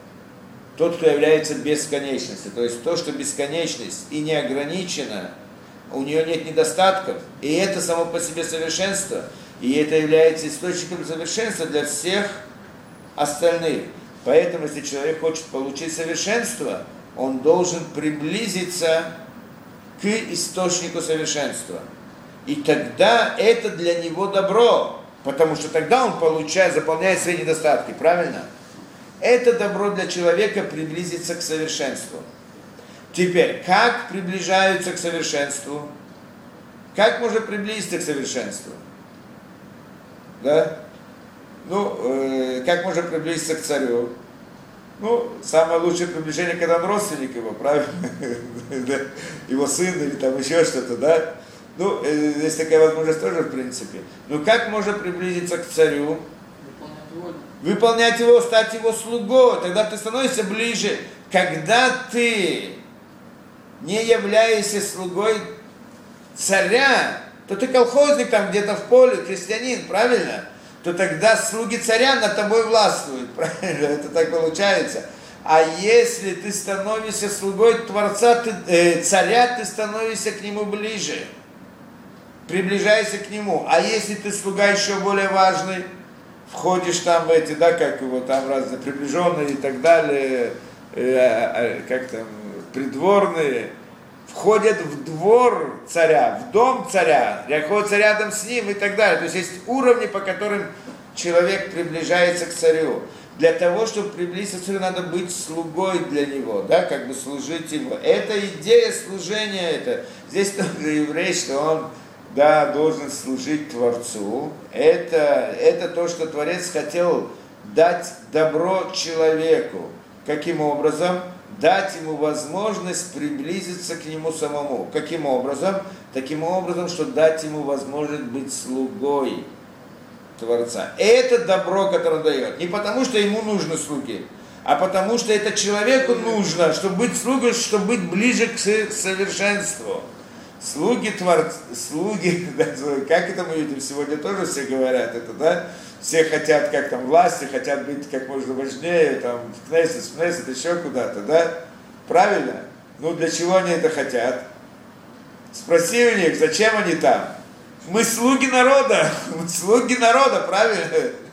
Тот, кто является бесконечностью. То есть то, что бесконечность и не ограничена, у нее нет недостатков. И это само по себе совершенство. И это является источником совершенства для всех остальных. Поэтому, если человек хочет получить совершенство, он должен приблизиться к источнику совершенства. И тогда это для него добро, потому что тогда он получает, заполняет свои недостатки, правильно? Это добро для человека приблизиться к совершенству. Теперь, как приближаются к совершенству? Как можно приблизиться к совершенству? Да? Ну, э, как можно приблизиться к царю? Ну, самое лучшее приближение, когда он родственник его, правильно? Его сын или там еще что-то, да? Ну, э, есть такая возможность тоже, в принципе. Ну, как можно приблизиться к царю? Выполнять волю. Выполнять его, стать его слугой. Тогда ты становишься ближе. Когда ты не являешься слугой царя, то ты колхозник там где-то в поле, крестьянин, правильно? То тогда слуги царя над тобой властвуют, правильно? Это так получается. А если ты становишься слугой Творца, ты, э, царя, ты становишься к нему ближе. Приближайся к нему. А если ты слуга еще более важный, входишь там в эти, да, как его там разные приближенные и так далее, э, э, как там, придворные, входят в двор царя, в дом царя, находятся рядом с ним и так далее. То есть есть уровни, по которым человек приближается к царю. Для того, чтобы приблизиться к царю, надо быть слугой для него, да, как бы служить ему. Это идея служения, это. Здесь тоже еврей, что он, да, должен служить Творцу. Это, это то, что Творец хотел дать добро человеку. Каким образом? Дать ему возможность приблизиться к нему самому. Каким образом? Таким образом, что дать ему возможность быть слугой Творца. Это добро, которое он дает. Не потому, что ему нужны слуги, а потому, что это человеку нужно, чтобы быть слугой, чтобы быть ближе к совершенству. Слуги Творца, слуги, как это мы видим, сегодня тоже все говорят это, да? Все хотят, как там, власти, хотят быть как можно важнее, там, в Кнессет, в Кнессет, еще куда-то, да? Правильно? Ну, для чего они это хотят? Спроси у них, зачем они там? Мы слуги народа, мы слуги народа, правильно?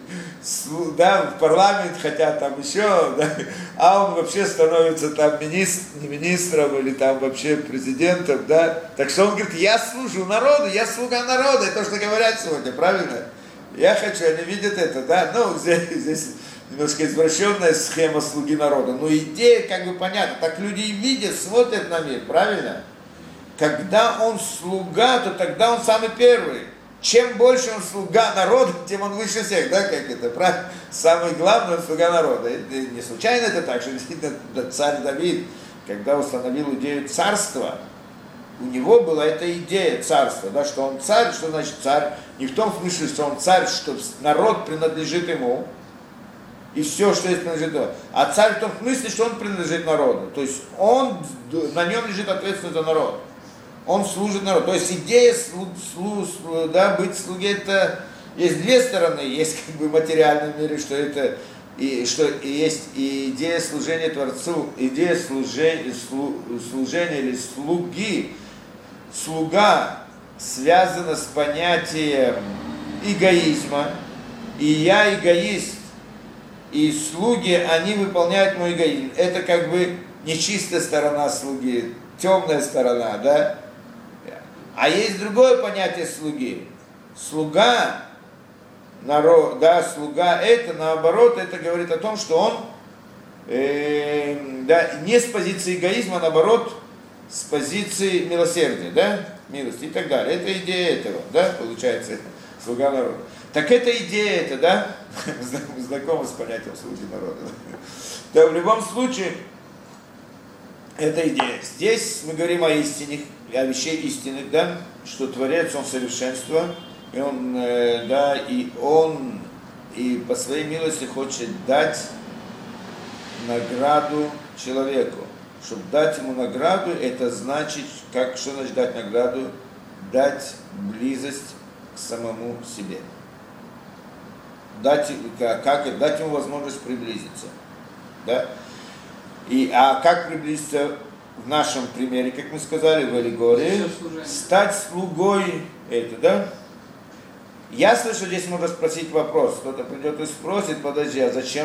Слу, да, в парламент хотят там еще, да? А он вообще становится там министр, не министром или там вообще президентом, да? Так что он говорит, я служу народу, я слуга народа, это то, что говорят сегодня, правильно? Я хочу, они видят это, да, ну, здесь, здесь немножко извращенная схема слуги народа, но идея как бы понятна, так люди и видят, смотрят на мир, правильно? Когда он слуга, то тогда он самый первый. Чем больше он слуга народа, тем он выше всех, да, как это, правильно? Самый главный он слуга народа. И не случайно это так, что действительно царь Давид, когда установил идею царства, у него была эта идея царства, да, что он царь, что значит царь? Не в том смысле, что он царь, что народ принадлежит ему, и все, что есть, принадлежит ему. А царь в том смысле, что он принадлежит народу. То есть он, на нем лежит ответственность за народ. Он служит народу. То есть идея слу, слу, слу, да, быть слугой, это есть две стороны. Есть как бы в материальном мире, что это и что и есть и идея служения Творцу, идея служения, слу, служения или слуги. Слуга связана с понятием эгоизма. И я эгоист. И слуги, они выполняют мой эгоизм. Это как бы нечистая сторона слуги, темная сторона, да? А есть другое понятие слуги. Слуга, народ, да, слуга, это наоборот, это говорит о том, что он э, да, не с позиции эгоизма, а наоборот, с позиции милосердия, да, милости и так далее. Это идея этого, да, получается, слуга народа. Так это идея, это, да, знакомо с понятием слуги народа. Да, в любом случае, это идея. Здесь мы говорим о истине, о вещей истинных, да, что Творец, он совершенство, и он, э, да, и он, и по своей милости хочет дать награду человеку. Чтобы дать ему награду, это значит, как, что значит дать награду? Дать близость к самому себе. Дать, как, как, дать ему возможность приблизиться. Да? И, а как приблизиться в нашем примере, как мы сказали, в аллегории, стать слугой, это, да? Ясно, что здесь можно спросить вопрос. Кто-то придет и спросит, подожди, а зачем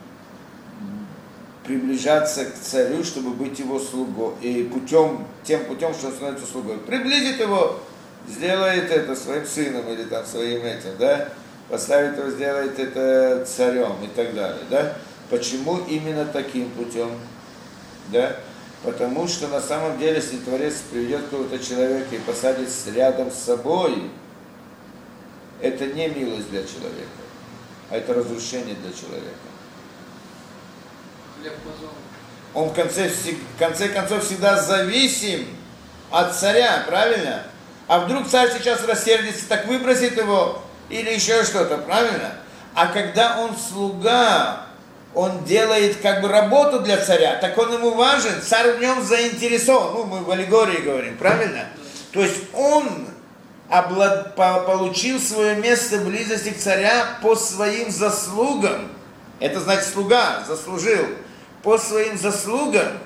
приближаться к царю, чтобы быть его слугой, и путем, тем путем, что он становится слугой. Приблизит его, сделает это своим сыном или там своим этим, да? Поставит его, сделает это царем и так далее, да? Почему именно таким путем? Да? Потому что на самом деле, если Творец приведет кого-то человека и посадит рядом с собой, это не милость для человека, а это разрушение для человека. Он в конце, в конце концов всегда зависим от царя, правильно? А вдруг царь сейчас рассердится, так выбросит его или еще что-то, правильно? А когда он слуга, он делает как бы работу для царя, так он ему важен, царь в нем заинтересован. Ну, мы в аллегории говорим, правильно? То есть он облад... получил свое место близости к царя по своим заслугам. Это значит слуга, заслужил. По своим заслугам.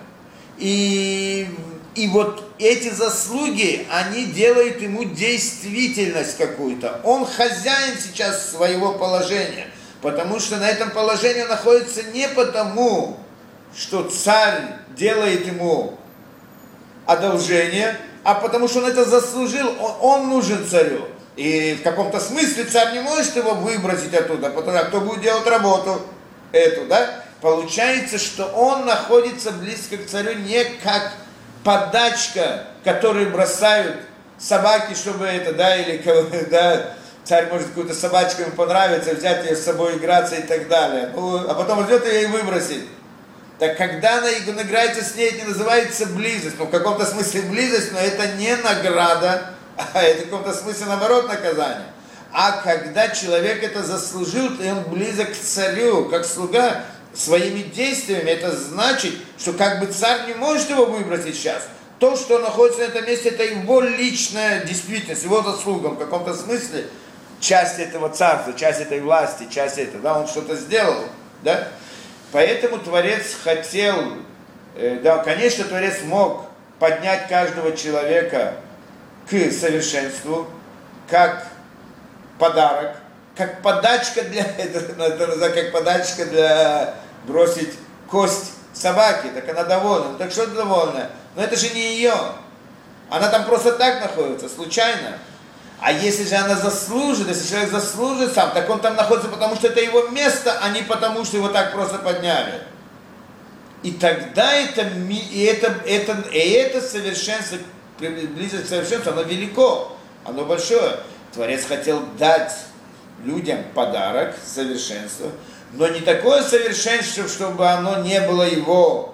И, и вот эти заслуги, они делают ему действительность какую-то. Он хозяин сейчас своего положения. Потому что на этом положении он находится не потому, что царь делает ему одолжение, а потому что он это заслужил, он, он нужен царю. И в каком-то смысле царь не может его выбросить оттуда, потому что кто будет делать работу эту, да? Получается, что он находится близко к царю не как подачка, которую бросают собаки, чтобы это, да, или, да, царь может какую-то собачку ему понравится, взять ее с собой, играться и так далее. Ну, а потом возьмет ее и выбросит. Так когда она играется с ней, это не называется близость. Ну, в каком-то смысле близость, но это не награда, а это в каком-то смысле, наоборот, наказание. А когда человек это заслужил, и он близок к царю, как слуга, своими действиями, это значит, что как бы царь не может его выбросить сейчас. То, что он находится на этом месте, это его личная действительность, его заслуга, в каком-то смысле, часть этого царства, часть этой власти, часть этого, да, он что-то сделал, да. Поэтому Творец хотел, э, да, конечно, Творец мог поднять каждого человека к совершенству, как подарок, как подачка для, это, как подачка для бросить кость собаки, так она довольна. Ну, так что довольна? Но это же не ее. Она там просто так находится, случайно. А если же она заслужит, если человек заслужит сам, так он там находится, потому что это его место, а не потому, что его так просто подняли. И тогда это, и это, это, и это совершенство, близость к совершенству, оно велико, оно большое. Творец хотел дать людям подарок, совершенство, но не такое совершенство, чтобы оно не было его,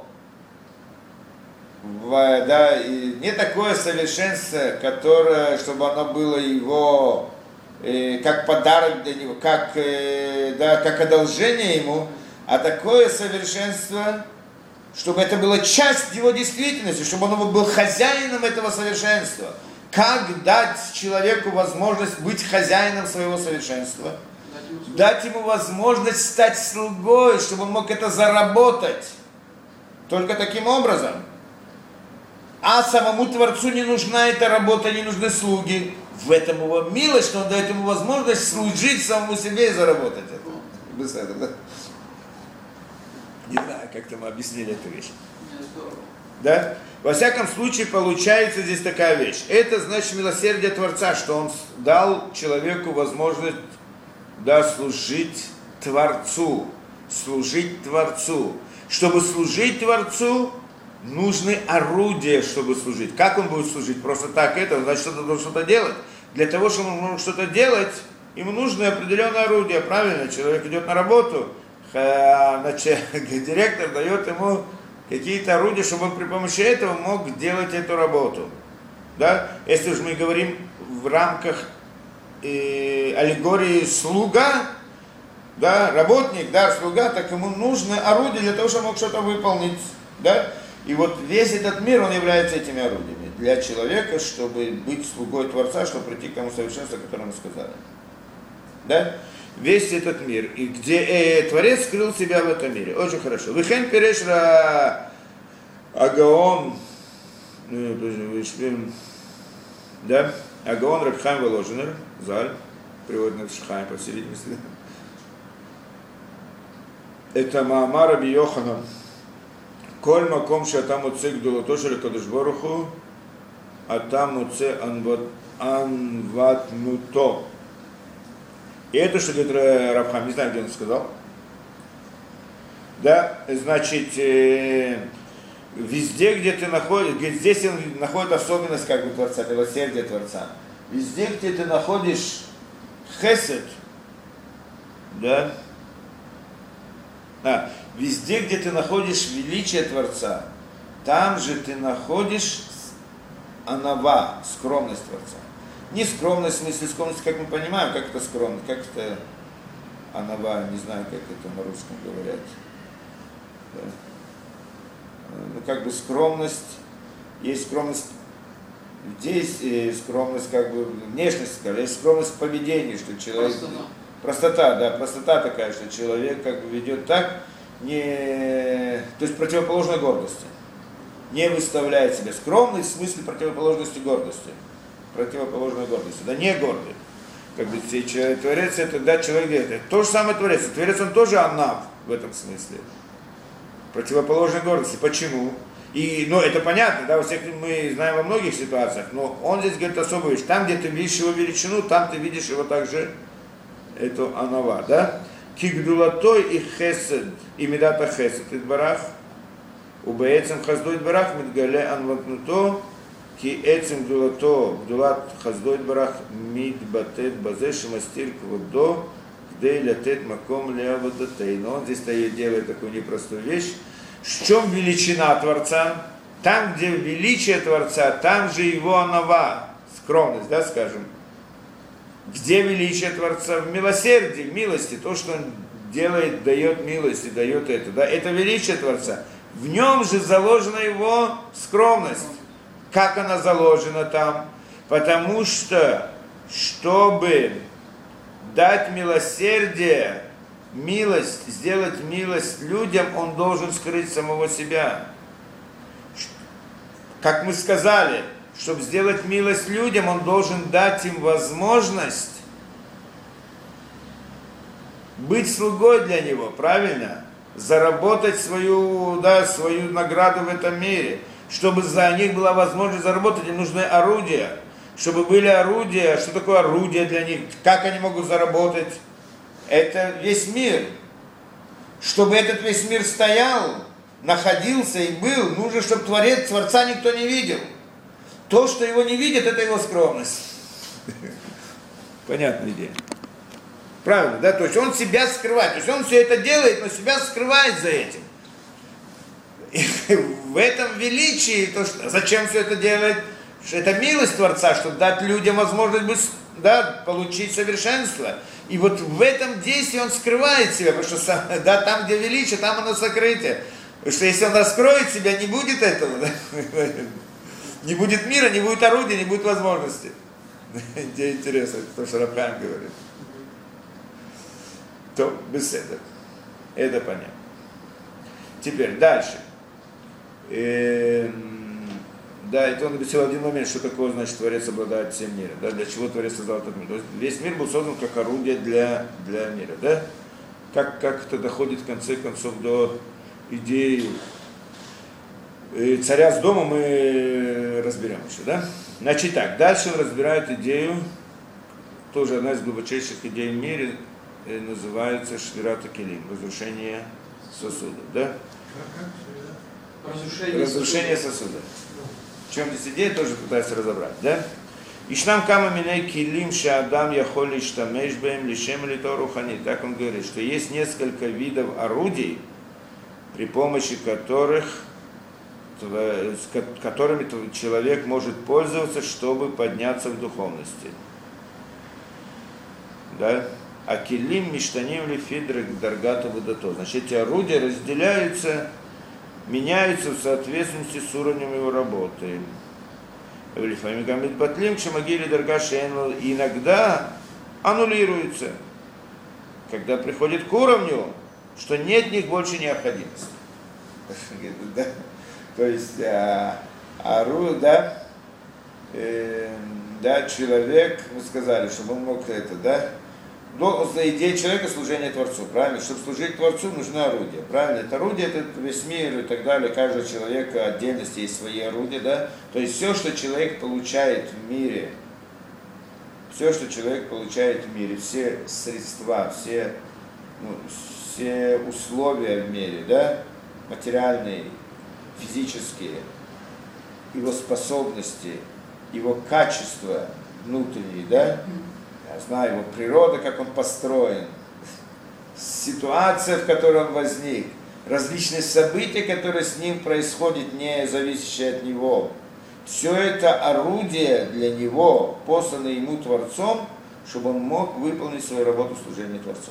да, и не такое совершенство, которое, чтобы оно было его, э, как подарок для него, как, э, да, как одолжение ему, а такое совершенство, чтобы это была часть его действительности, чтобы он был хозяином этого совершенства. Как дать человеку возможность быть хозяином своего совершенства? Дать ему возможность стать слугой, чтобы он мог это заработать. Только таким образом. А самому Творцу не нужна эта работа, не нужны слуги. В этом его милость, что он дает ему возможность служить самому себе и заработать это. Не знаю, как-то мы объяснили эту вещь. Да? Во всяком случае, получается здесь такая вещь. Это значит милосердие Творца, что он дал человеку возможность, да, служить Творцу. Служить Творцу. Чтобы служить Творцу, нужны орудия, чтобы служить. Как он будет служить? Просто так это, значит, что-то должен что-то делать. Для того, чтобы он мог что-то делать, ему нужны определенные орудия, правильно? Человек идет на работу, значит, директор дает ему какие-то орудия, чтобы он при помощи этого мог делать эту работу. Да? Если уж мы говорим в рамках э, аллегории слуга, да, работник, да, слуга, так ему нужны орудия для того, чтобы он мог что-то выполнить. Да? И вот весь этот мир, он является этими орудиями для человека, чтобы быть слугой Творца, чтобы прийти к тому совершенству, о котором мы сказали. Да? Весь этот мир, и где э, Творец скрыл себя в этом мире. Очень хорошо. Вихен перешра Агаон, да, Агаон Рабхайм Воложенер, Заль, приводит на Шхайм, по всей видимости. Это Маамар Раби Йоханан. Коль маком шатам уце гдулото шель кадош баруху, а там уце анватнуто. И это, что говорит Рабхам, не знаю, где он сказал. Да, значит, э, везде, где ты находишь, здесь он находит особенность как бы Творца, милосердие Творца. Везде, где ты находишь хесед, да, а, везде, где ты находишь величие Творца, там же ты находишь анава, скромность Творца. Не скромность, в смысле скромность, как мы понимаем, как это скромность, как это анава, не знаю, как это на русском говорят. Да. Ну, как бы скромность, есть скромность здесь, и скромность, как бы, внешность, есть скромность в поведении, что человек... Простота. Простота, да, простота такая, что человек как бы ведет так, не... то есть противоположной гордости. Не выставляет себя. Скромность в смысле противоположности гордости. Противоположной гордости. Да не гордый. Как бы человек, Творец, это да, человек делает. То же самое Творец. Творец, он тоже анав в этом смысле. Противоположной гордости. Почему? И, ну, это понятно, да, во всех, мы знаем во многих ситуациях, но он здесь говорит особую вещь. Там, где ты видишь его величину, там ты видишь его также, эту анава, да? Кигдулатой и хесед, и медата хесед, идбарах, убеецем хаздой идбарах, мидгале анватнуто, ки эцем гдулато, гдулат хаздой идбарах, мидбатет базе, шимастир квудо, где лятет маком леавадатей. Но он здесь делает такую непростую вещь. В чем величина Творца? Там, где величие Творца, там же его анава, скромность, да, скажем. Где величие Творца? В милосердии, в милости, то, что он делает, дает милость и дает это, да, это величие Творца. В нем же заложена его скромность. Как она заложена там? Потому что, чтобы дать милосердие, милость, сделать милость людям, он должен скрыть самого себя. Как мы сказали, чтобы сделать милость людям, он должен дать им возможность быть слугой для него, правильно? Заработать свою, да, свою награду в этом мире. Чтобы за них была возможность заработать, им нужны орудия. Чтобы были орудия, что такое орудие для них, как они могут заработать? Это весь мир. Чтобы этот весь мир стоял, находился и был, нужно, чтобы Творец, Творца никто не видел. То, что его не видят, это его скромность. Понятная идея. Правильно, да? То есть он себя скрывает. То есть он все это делает, но себя скрывает за этим. И в этом величии, то, что, зачем все это делает? Это милость Творца, чтобы дать людям возможность быть, да, получить совершенство. И вот в этом действии он скрывает себя, потому что да, там, где величие, там оно сокрытие. Потому что если он раскроет себя, не будет этого, да? Не будет мира, не будет орудия, не будет возможности. Идея интересная, то, что Раб Хаим говорит. То без этого. Это понятно. Теперь дальше. Эм, да, это он написал один момент, что такое, значит, Творец обладает всем миром. Да? Для чего Творец создал этот мир? То есть весь мир был создан как орудие для, для мира. Да? Как, как это доходит в конце концов до идеи э, царя с дома, мы разберем еще. Да? Значит так, дальше он разбирает идею, тоже одна из глубочайших идей в мире, э, называется Швирата Келим, разрушение сосудов. Да? Разрушение, Разрушение сосуда. В чем здесь идея, тоже пытается разобрать, да? Ишнам кама миней килим шаадам яхоли штамеш бэм лишем лито рухани. Так он говорит, что есть несколько видов орудий, при помощи которых, которыми человек может пользоваться, чтобы подняться в духовности. Да? А килим миштаним ли фидрик даргата водото. Значит, эти орудия разделяются, меняются в соответствии с уровнем его работы. Иногда аннулируются, когда приходит к уровню, что нет в них больше необходимости. То есть, ору, да, да, человек, мы сказали, чтобы он мог это, да, но идея человека служения Творцу, правильно? Чтобы служить Творцу, нужны орудия, правильно? Это орудие, это весь мир и так далее, каждый человек отдельности есть свои орудия, да? То есть все, что человек получает в мире, все, что человек получает в мире, все средства, все, ну, все условия в мире, да, материальные, физические, его способности, его качества внутренние, да? Я знаю его природа, как он построен, ситуация, в которой он возник, различные события, которые с ним происходят, не зависящие от него. Все это орудие для него, посланное ему Творцом, чтобы он мог выполнить свою работу служения Творца.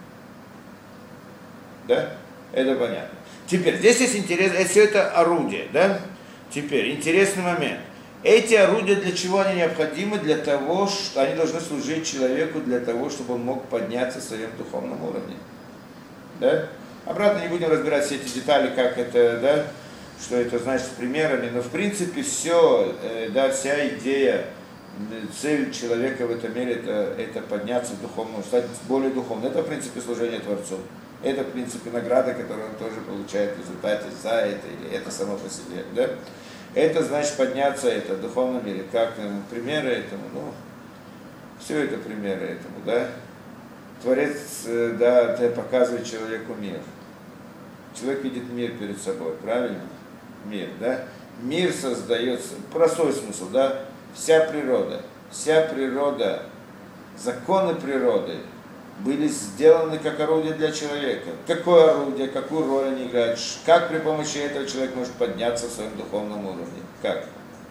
Да? Это понятно. Теперь, здесь есть интересно, все это орудие, да? Теперь, интересный момент. Эти орудия для чего они необходимы? Для того, что они должны служить человеку для того, чтобы он мог подняться в своем духовном уровне. Да? Обратно не будем разбирать все эти детали, как это, да, что это значит с примерами, но в принципе все, э, да, вся идея, цель человека в этом мире это, это подняться в духовном, стать более духовным. Это в принципе служение Творцу. Это в принципе награда, которую он тоже получает в результате за это, или это само по себе. Да? Это значит подняться это, в духовном мире. Как ну, примеры этому? Ну, все это примеры этому, да. Творец, да, показывает человеку мир. Человек видит мир перед собой, правильно? Мир, да? Мир создается, простой смысл, да? Вся природа, вся природа, законы природы были сделаны как орудие для человека. Какое орудие, какую роль они играют? Как при помощи этого человек может подняться в своем духовном уровне? Как?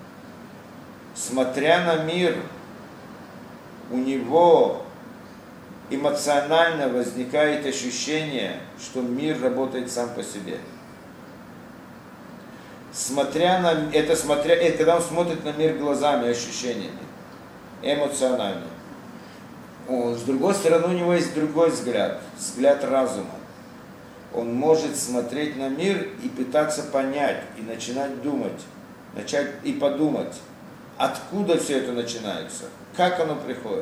Смотря на мир, у него эмоционально возникает ощущение, что мир работает сам по себе. Смотря на это, смотря, это когда он смотрит на мир глазами, ощущениями, эмоционально. О, с другой стороны, у него есть другой взгляд, взгляд разума. Он может смотреть на мир и пытаться понять, и начинать думать, начать и подумать, откуда все это начинается, как оно приходит,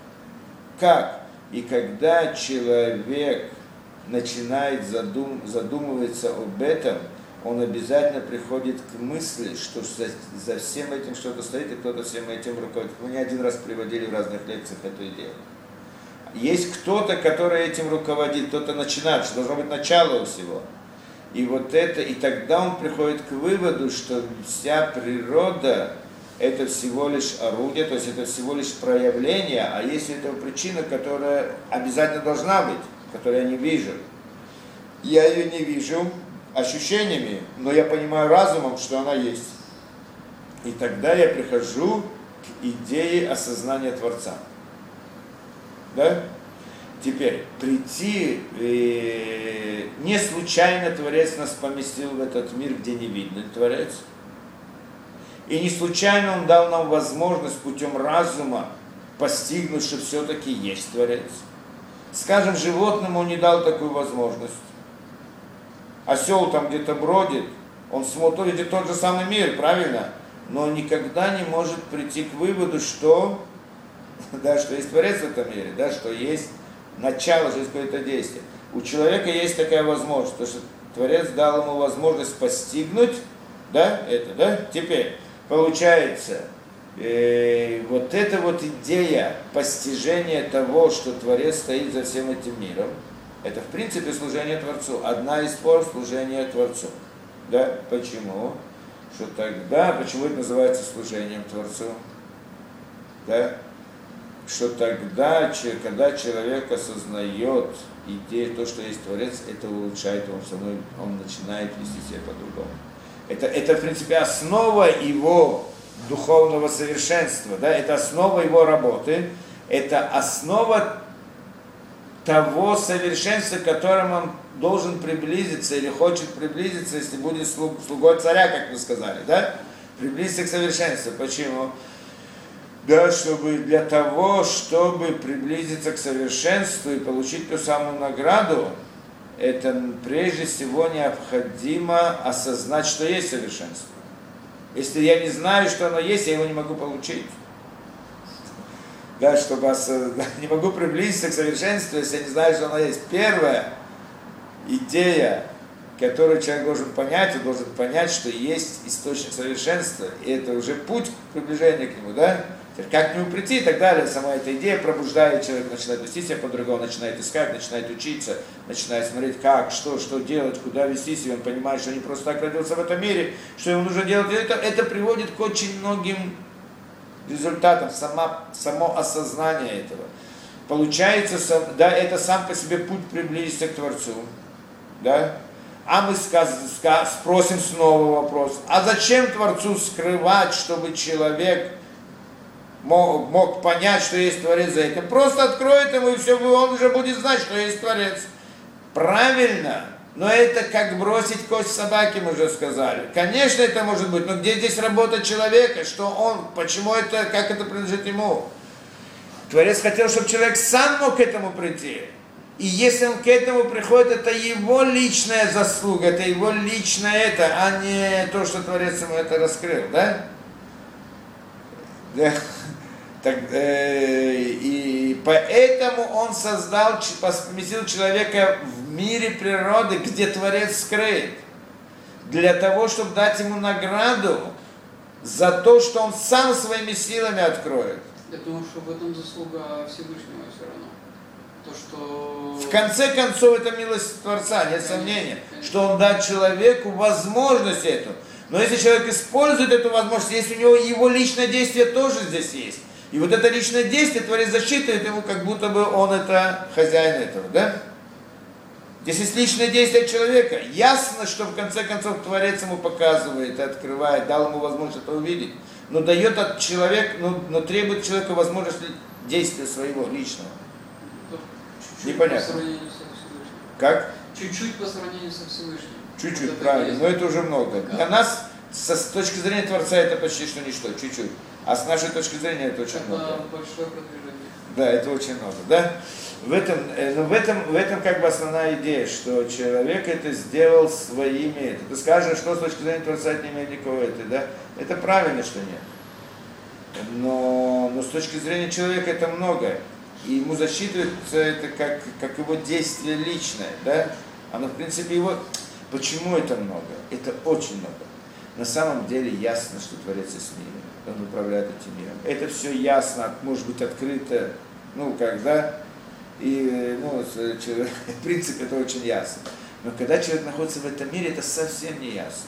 как. И когда человек начинает задум, задумываться об этом, он обязательно приходит к мысли, что за, за всем этим что-то стоит, и кто-то всем этим руководит. Мы не один раз приводили в разных лекциях эту идею. Есть кто-то, который этим руководит, кто-то начинает, что должно быть начало у всего. И вот это, и тогда он приходит к выводу, что вся природа это всего лишь орудие, то есть это всего лишь проявление, а есть у этого причина, которая обязательно должна быть, которую я не вижу. Я ее не вижу ощущениями, но я понимаю разумом, что она есть. И тогда я прихожу к идее осознания Творца. Да? Теперь, прийти, э, не случайно Творец нас поместил в этот мир, где не видно Творец. И не случайно Он дал нам возможность путем разума постигнуть, что все-таки есть Творец. Скажем, животному Он не дал такую возможность. Осел там где-то бродит, он смотрит, это тот же самый мир, правильно? Но он никогда не может прийти к выводу, что, да, что есть Творец в этом мире, да, что есть начало, что есть какое-то действие. У человека есть такая возможность, потому что Творец дал ему возможность постигнуть, да, это, да, теперь. Получается, э, вот эта вот идея постижения того, что Творец стоит за всем этим миром, это в принципе служение Творцу, одна из форм служения Творцу. Да? Почему? Что тогда, почему это называется служением Творцу? Да? Что тогда, когда человек осознает идею, то, что есть Творец, это улучшает, он, со мной, он начинает вести себя по-другому. Это, это, в принципе, основа его духовного совершенства, да? Это основа его работы, это основа того совершенства, к которому он должен приблизиться или хочет приблизиться, если будет слуг, слугой царя, как вы сказали, да? Приблизиться к совершенству. Почему? Да, чтобы для того, чтобы приблизиться к совершенству и получить ту самую награду, это прежде всего необходимо осознать, что есть совершенство. Если я не знаю, что оно есть, я его не могу получить. Да, чтобы осознать, не могу приблизиться к совершенству, если я не знаю, что оно есть. Первая идея, который человек должен понять, он должен понять, что есть источник совершенства, и это уже путь к приближению к нему, да? Как к нему прийти и так далее, сама эта идея пробуждает, человек начинает вести себя по-другому, начинает искать, начинает учиться, начинает смотреть, как, что, что делать, куда вести себя, он понимает, что не просто так родился в этом мире, что ему нужно делать, это, это приводит к очень многим результатам, сама, само осознание этого. Получается, да, это сам по себе путь приблизиться к Творцу, да? А мы сказ, сказ, спросим снова вопрос, а зачем Творцу скрывать, чтобы человек мог, мог понять, что есть Творец за этим? Просто откроет ему, и все, он уже будет знать, что есть Творец. Правильно, но это как бросить кость собаке, мы уже сказали. Конечно, это может быть, но где здесь работа человека, что он, почему это, как это принадлежит ему? Творец хотел, чтобы человек сам мог к этому прийти. И если он к этому приходит, это его личная заслуга, это его личное это, а не то, что Творец ему это раскрыл, да? Да. Так, э, и поэтому он создал, поместил человека в мире природы, где Творец скрыт, для того, чтобы дать ему награду за то, что он сам своими силами откроет. Я думаю, что в этом заслуга Всевышнего все равно. То, что... В конце концов, это милость Творца, нет сомнения, что он дает человеку возможность эту. Но если человек использует эту возможность, если у него его личное действие тоже здесь есть, и вот это личное действие Творец засчитывает ему, как будто бы он это хозяин этого, да? Здесь есть личное действие человека. Ясно, что в конце концов Творец ему показывает и открывает, дал ему возможность это увидеть, но дает от человека, но, но требует человека возможности действия своего личного. Чуть-чуть непонятно. По сравнению со Всевышним. Как? Чуть-чуть по сравнению со Всевышним. Чуть-чуть, вот правильно, но это уже много. Да. Для нас, со, с точки зрения Творца, это почти что ничто, чуть-чуть. А с нашей точки зрения это очень это много. большое продвижение. Да, это очень много, да? В этом, э, ну, в этом, в этом как бы основная идея, что человек это сделал своими. Ты скажешь, что с точки зрения Творца это не имеет никакого это, да? Это правильно, что нет. Но, но с точки зрения человека это многое. И ему засчитывается это как, как его действие личное, да? Оно, в принципе, его... Почему это много? Это очень много. На самом деле ясно, что Творец есть мир. Он управляет этим миром. Это все ясно, может быть открыто, ну, когда, и, ну, в принципе, это очень ясно. Но когда человек находится в этом мире, это совсем не ясно.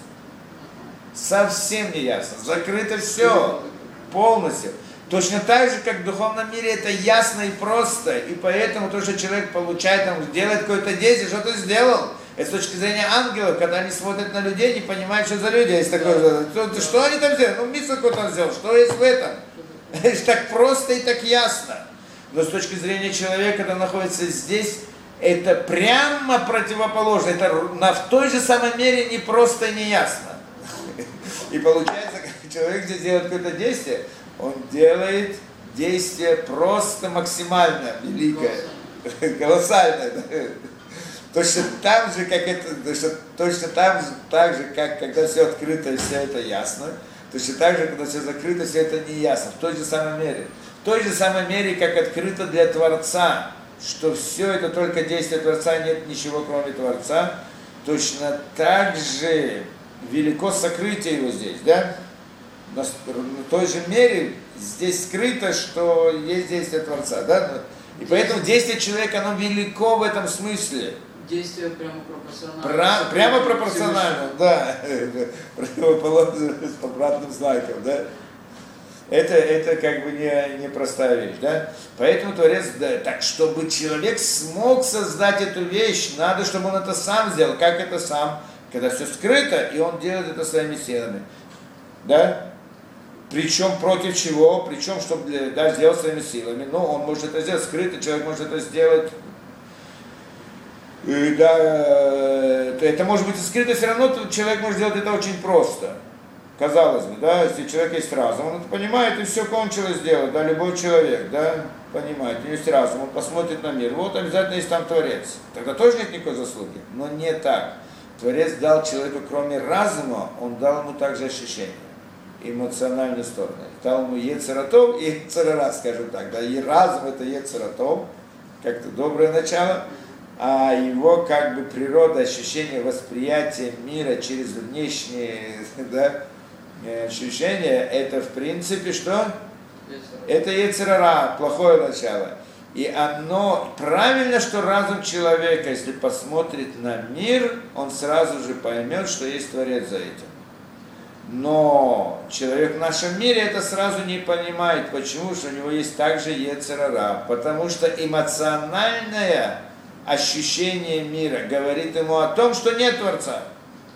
Совсем не ясно. Закрыто все, полностью. Точно так же, как в духовном мире это ясно и просто, и поэтому то, что человек получает, там, делает какое-то действие, что-то сделал, это с точки зрения ангелов, когда они смотрят на людей, не понимают, что за люди есть такое. Что, что они там сделали? Ну, миссу какую-то он сделал, что есть в этом? Это так просто и так ясно. Но с точки зрения человека, когда находится здесь, это прямо противоположно. Это на, в той же самой мере не просто и не ясно. И получается, как человек здесь делает какое-то действие, он делает действие просто максимально великое, колоссальное. Точно там же, как это, точно, точно там же, так же, как когда все открыто и все это ясно, точно так же, когда все закрыто, все это не ясно, в той же самой мере. В той же самой мере, как открыто для Творца, что все это только действие Творца, нет ничего кроме Творца, точно так же велико сокрытие его здесь, да? Но в той же мере здесь скрыто, что есть действие Творца, да? И поэтому действие человека, оно велико в этом смысле. Действие прямо пропорционально. Про, прямо пропорционально, да. Противоположно с обратным знаком, да. Это, это как бы не, не простая вещь, да. Поэтому Творец, да, так чтобы человек смог создать эту вещь, надо, чтобы он это сам сделал. Как это сам? Когда все скрыто, и он делает это своими силами. Да? Причем против чего? Причем, чтобы да, сделать своими силами. Ну, он может это сделать скрыто, человек может это сделать. И, да, это может быть и скрыто, все равно человек может сделать это очень просто. Казалось бы, да, если человек есть разум, он это понимает, и все кончилось делать, да, любой человек, да, понимает, у него есть разум, он посмотрит на мир, вот обязательно есть там Творец. Тогда тоже нет никакой заслуги, но не так. Творец дал человеку, кроме разума, он дал ему также ощущения, эмоциональную сторону. Дал ему ецератов и церера, скажем так, да, и разум это ецератов, как-то доброе начало, а его как бы природа, ощущение восприятия мира через внешние, да, ощущения, это в принципе что? Это йецер ара, плохое начало. И оно, правильно, что разум человека, если посмотрит на мир, он сразу же поймет, что есть Творец за этим. Но человек в нашем мире это сразу не понимает. Почему? Что у него есть также йецер ара. Потому что эмоциональное ощущение мира говорит ему о том, что нет Творца.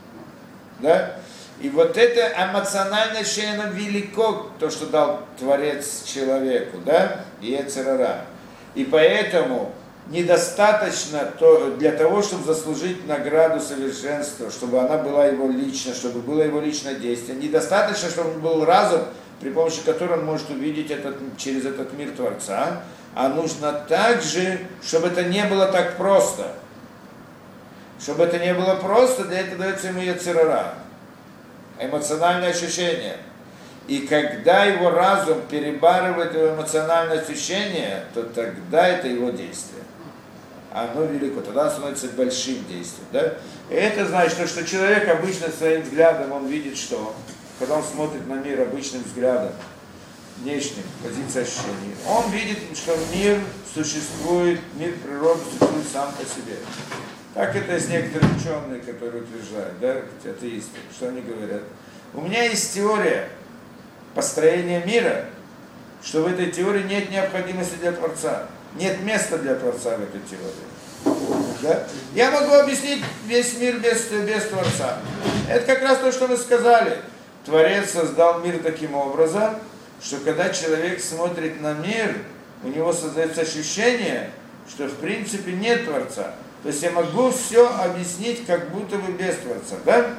Да? И вот это эмоциональное ощущение, оно велико, то, что дал Творец человеку, да, йецер ара. И поэтому недостаточно то, для того, чтобы заслужить награду совершенства, чтобы она была его лична, чтобы было его личное действие. Недостаточно, чтобы он был разум, при помощи которого он может увидеть этот, через этот мир Творца, а нужно также, чтобы это не было так просто. Чтобы это не было просто, для этого дается ему йецер ара. Эмоциональное ощущение. И когда его разум перебарывает его эмоциональное ощущение, то тогда это его действие. Оно велико, тогда оно становится большим действием. Да? И это значит, что человек обычно своим взглядом, он видит что? Когда он смотрит на мир обычным взглядом, внешним, позицией ощущений, он видит, что мир существует, мир природы существует сам по себе. Так это есть некоторые ученые, которые утверждают, да, атеисты, что они говорят. У меня есть теория построения мира, что в этой теории нет необходимости для Творца, нет места для Творца в этой теории. Да? Я могу объяснить весь мир без, без Творца. Это как раз то, что мы сказали. Творец создал мир таким образом, что когда человек смотрит на мир, у него создается ощущение, что в принципе нет Творца. То есть я могу все объяснить, как будто бы без Творца, да?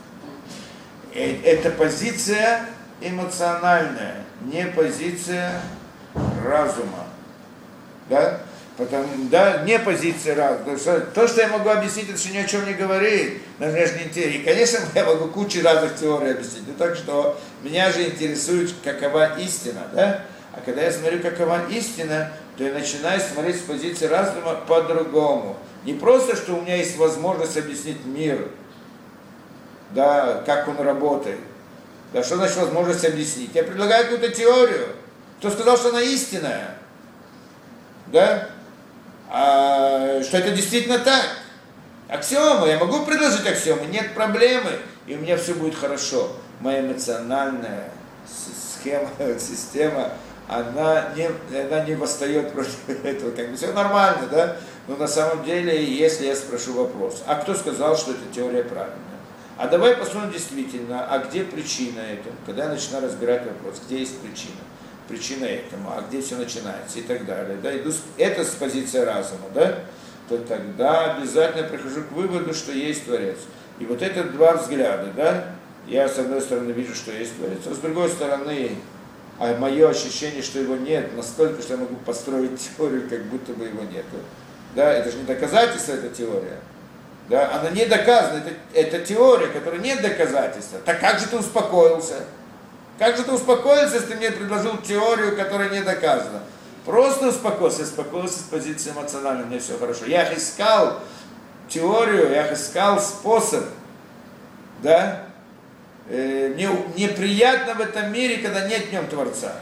Это позиция эмоциональная, не позиция разума, да? Потому, да, не позиция разума. То, что я могу объяснить, это что ни о чем не говорит, на меня же не интересно. И, конечно, я могу кучу разных теорий объяснить, но так что меня же интересует, какова истина, да? А когда я смотрю, какова истина, то я начинаю смотреть с позиции разума по-другому. Не просто, что у меня есть возможность объяснить мир, да, как он работает. Да, что значит возможность объяснить? Я предлагаю какую-то теорию. Кто сказал, что она истинная? Да? А, что это действительно так? Аксиомы. Я могу предложить аксиомы, нет проблемы, и у меня все будет хорошо. Моя эмоциональная схема, система, она не, она не восстает против этого. Как бы все нормально, да? Но на самом деле, если я спрошу вопрос, а кто сказал, что эта теория правильная? А давай посмотрим действительно, а где причина этому? Когда я начинаю разбирать вопрос, где есть причина? Причина этому, а где все начинается и так далее. Да? Иду с, это с позиции разума, да? То тогда обязательно прихожу к выводу, что есть Творец. И вот это два взгляда, да? Я с одной стороны вижу, что есть Творец, а с другой стороны, а мое ощущение, что его нет, настолько, что я могу построить теорию, как будто бы его нет. Да? Это же не доказательство, эта теория. Да, она не доказана, это, это теория, которая нет доказательства. Так как же ты успокоился? Как же ты успокоился, если ты мне предложил теорию, которая не доказана? Просто успокойся, успокоился с позиции эмоциональной, мне все хорошо. Я искал теорию, я искал способ, да? Э, мне неприятно в этом мире, когда нет в нем Творца.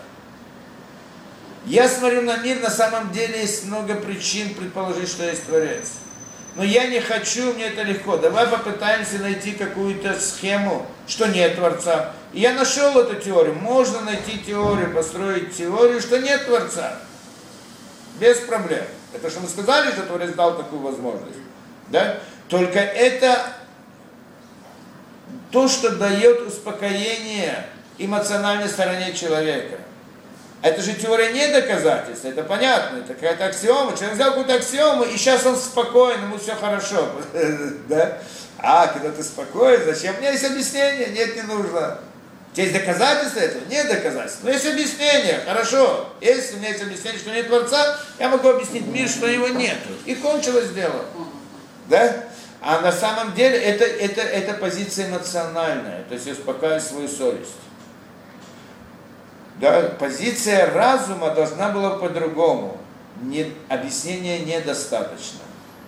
Я смотрю на мир, на самом деле есть много причин предположить, что есть Творец. Но я не хочу, мне это легко. Давай попытаемся найти какую-то схему, что нет Творца. И я нашел эту теорию. Можно найти теорию, построить теорию, что нет Творца. Без проблем. Это что мы сказали, что Творец дал такую возможность. Да? Только это то, что дает успокоение эмоциональной стороне человека. Это же теория не доказательства, это понятно, это какая-то аксиома. Человек взял какую-то аксиому, и сейчас он спокоен, ему все хорошо. Да? А, когда ты спокоен, зачем? У меня есть объяснение, нет, не нужно. У тебя есть доказательства этого? Нет доказательств. Но есть объяснение, хорошо. Если у меня есть объяснение, что нет Творца, я могу объяснить мир, что его нет. И кончилось дело. Да? А на самом деле это, это, это позиция эмоциональная, то есть я успокаиваю свою совесть. Да, позиция разума должна была по-другому. Не, объяснения недостаточно.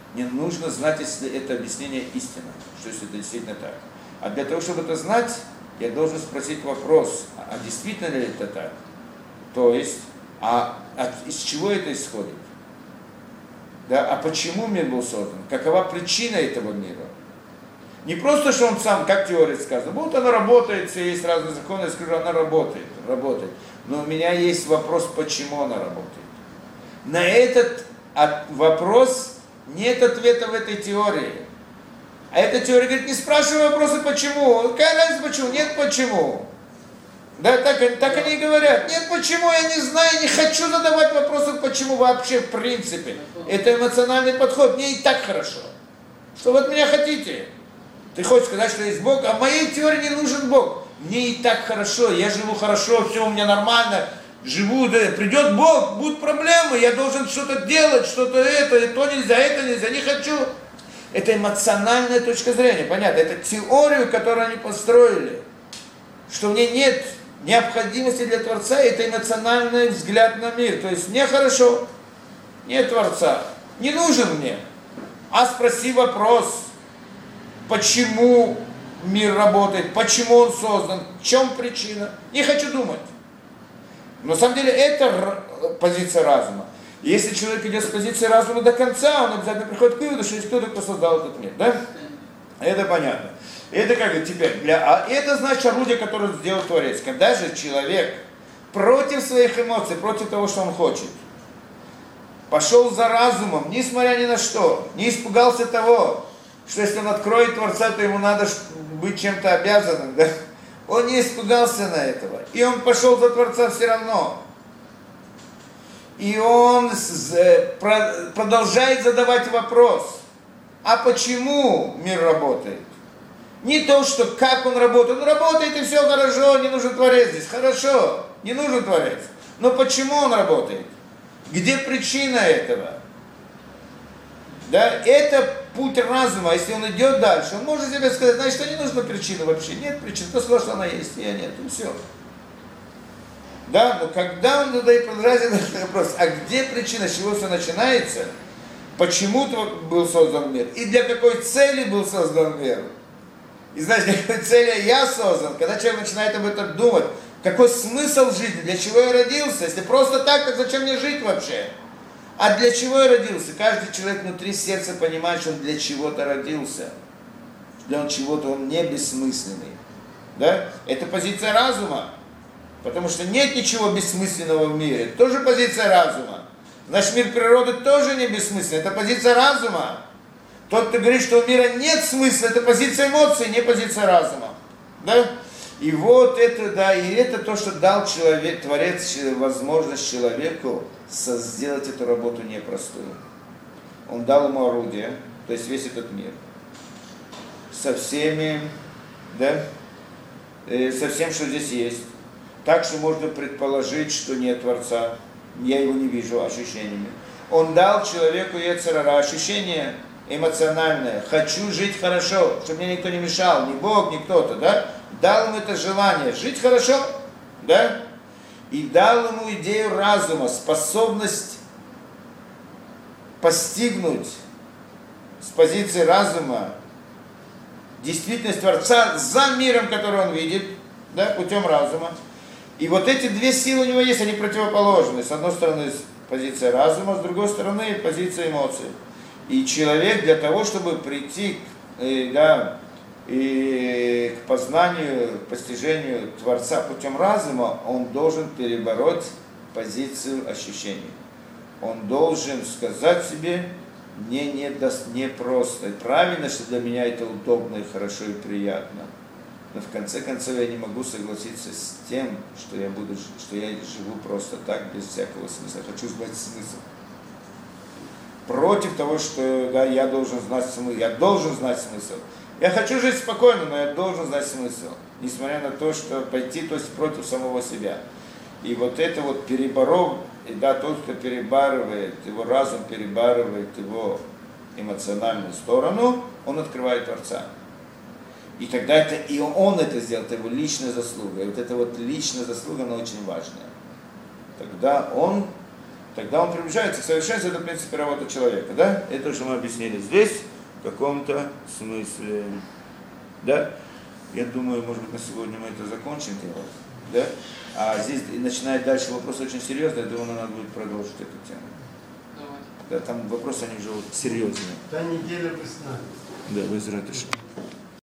Мне нужно знать, если это объяснение истина, что если это действительно так. А для того, чтобы это знать, я должен спросить вопрос, а действительно ли это так? То есть, а от, из чего это исходит? Да, а почему мир был создан? Какова причина этого мира? Не просто, что он сам, как теория сказана, вот она работает, все есть разные законы, я скажу, она работает, работает. Но у меня есть вопрос, почему она работает. На этот от, вопрос нет ответа в этой теории. А эта теория говорит, не спрашивай вопросы, почему. Какая разница, почему? Нет, почему. Да, так, так они и говорят. Нет, почему, я не знаю, не хочу задавать вопросы, почему вообще, в принципе. Это эмоциональный подход, мне и так хорошо. Что вы от меня хотите? Ты хочешь сказать, что есть Бог, а в моей теории не нужен Бог. Мне и так хорошо, я живу хорошо, все у меня нормально. Живу, да, придет Бог, будут проблемы, я должен что-то делать, что-то это, и то нельзя, это нельзя, не хочу. Это эмоциональная точка зрения, понятно, это теорию, которую они построили, что мне нет необходимости для Творца, это эмоциональный взгляд на мир, то есть мне хорошо, нет Творца, не нужен мне, а спроси вопрос, почему мир работает, почему он создан, в чем причина, не хочу думать. Но на самом деле это позиция разума. И если человек идет с позиции разума до конца, он обязательно приходит к выводу, что есть кто-то, кто создал этот мир. Да? Это понятно. Это как теперь. Для, а это значит орудие, которое сделал Творец. Когда же человек против своих эмоций, против того, что он хочет, пошел за разумом, несмотря ни на что, не испугался того, что если он откроет Творца, то ему надо быть чем-то обязанным, да? Он не испугался на этого. И он пошел за Творца все равно. И он продолжает задавать вопрос, а почему мир работает? Не то, что как он работает. Он работает и все хорошо, не нужен Творец здесь. Хорошо, не нужен Творец. Но почему он работает? Где причина этого? Да, это путь разума, если он идет дальше, он может себе сказать, значит, что не нужна причина вообще. Нет причин, кто сказал, что она есть, я нет, и все. Да, но когда он задает продолжает вопрос, а где причина, с чего все начинается, почему был создан мир, и для какой цели был создан мир? И знаете, для какой цели я создан, когда человек начинает об этом думать, какой смысл жизни, для чего я родился, если просто так, так зачем мне жить вообще? А для чего я родился? Каждый человек внутри сердца понимает, что он для чего-то родился. Для чего-то он не бессмысленный. Да? Это позиция разума. Потому что нет ничего бессмысленного в мире. Это тоже позиция разума. Наш мир природы тоже не бессмысленный. Это позиция разума. Тот, кто говорит, что у мира нет смысла, это позиция эмоций, не позиция разума. Да? И вот это, да, и это то, что дал человек, Творец, возможность человеку сделать эту работу непростую. Он дал ему орудие, то есть весь этот мир, со всеми, да, э, со всем, что здесь есть. Так что можно предположить, что нет Творца, я его не вижу ощущениями. Он дал человеку йецер ара, ощущение эмоциональное, хочу жить хорошо, чтобы мне никто не мешал, ни Бог, ни кто-то, да, дал ему это желание жить хорошо, да, и дал ему идею разума, способность постигнуть с позиции разума действительность Творца за миром, который он видит, да, путем разума. И вот эти две силы у него есть, они противоположны. С одной стороны позиция разума, с другой стороны позиция эмоций. И человек для того, чтобы прийти э, да, и к познанию, к постижению Творца путем разума, он должен перебороть позицию ощущений. Он должен сказать себе, мне не, даст, не просто. И правильно, что для меня это удобно и хорошо и приятно. Но в конце концов я не могу согласиться с тем, что я, буду, что я живу просто так, без всякого смысла. Я хочу знать смысл. Против того, что да, я должен знать смысл. Я должен знать смысл. Я хочу жить спокойно, но я должен знать смысл. Несмотря на то, что пойти, то есть против самого себя. И вот это вот переборов, и да, тот, кто перебарывает, его разум перебарывает его эмоциональную сторону, он открывает Творца. И тогда это, и он это сделал, это его личная заслуга. И вот эта вот личная заслуга, она очень важная. Тогда он Тогда он приближается к совершенству, это в принципе работа человека, да? Это уже мы объяснили здесь, в каком-то смысле. Да? Я думаю, может быть, на сегодня мы это закончим, да? А здесь начинает дальше вопрос очень серьезный, я думаю, нам надо будет продолжить эту тему. Давайте. Да, там вопросы, они уже вот серьезные. Та неделя вы с нами. Да, вы из Ратыши.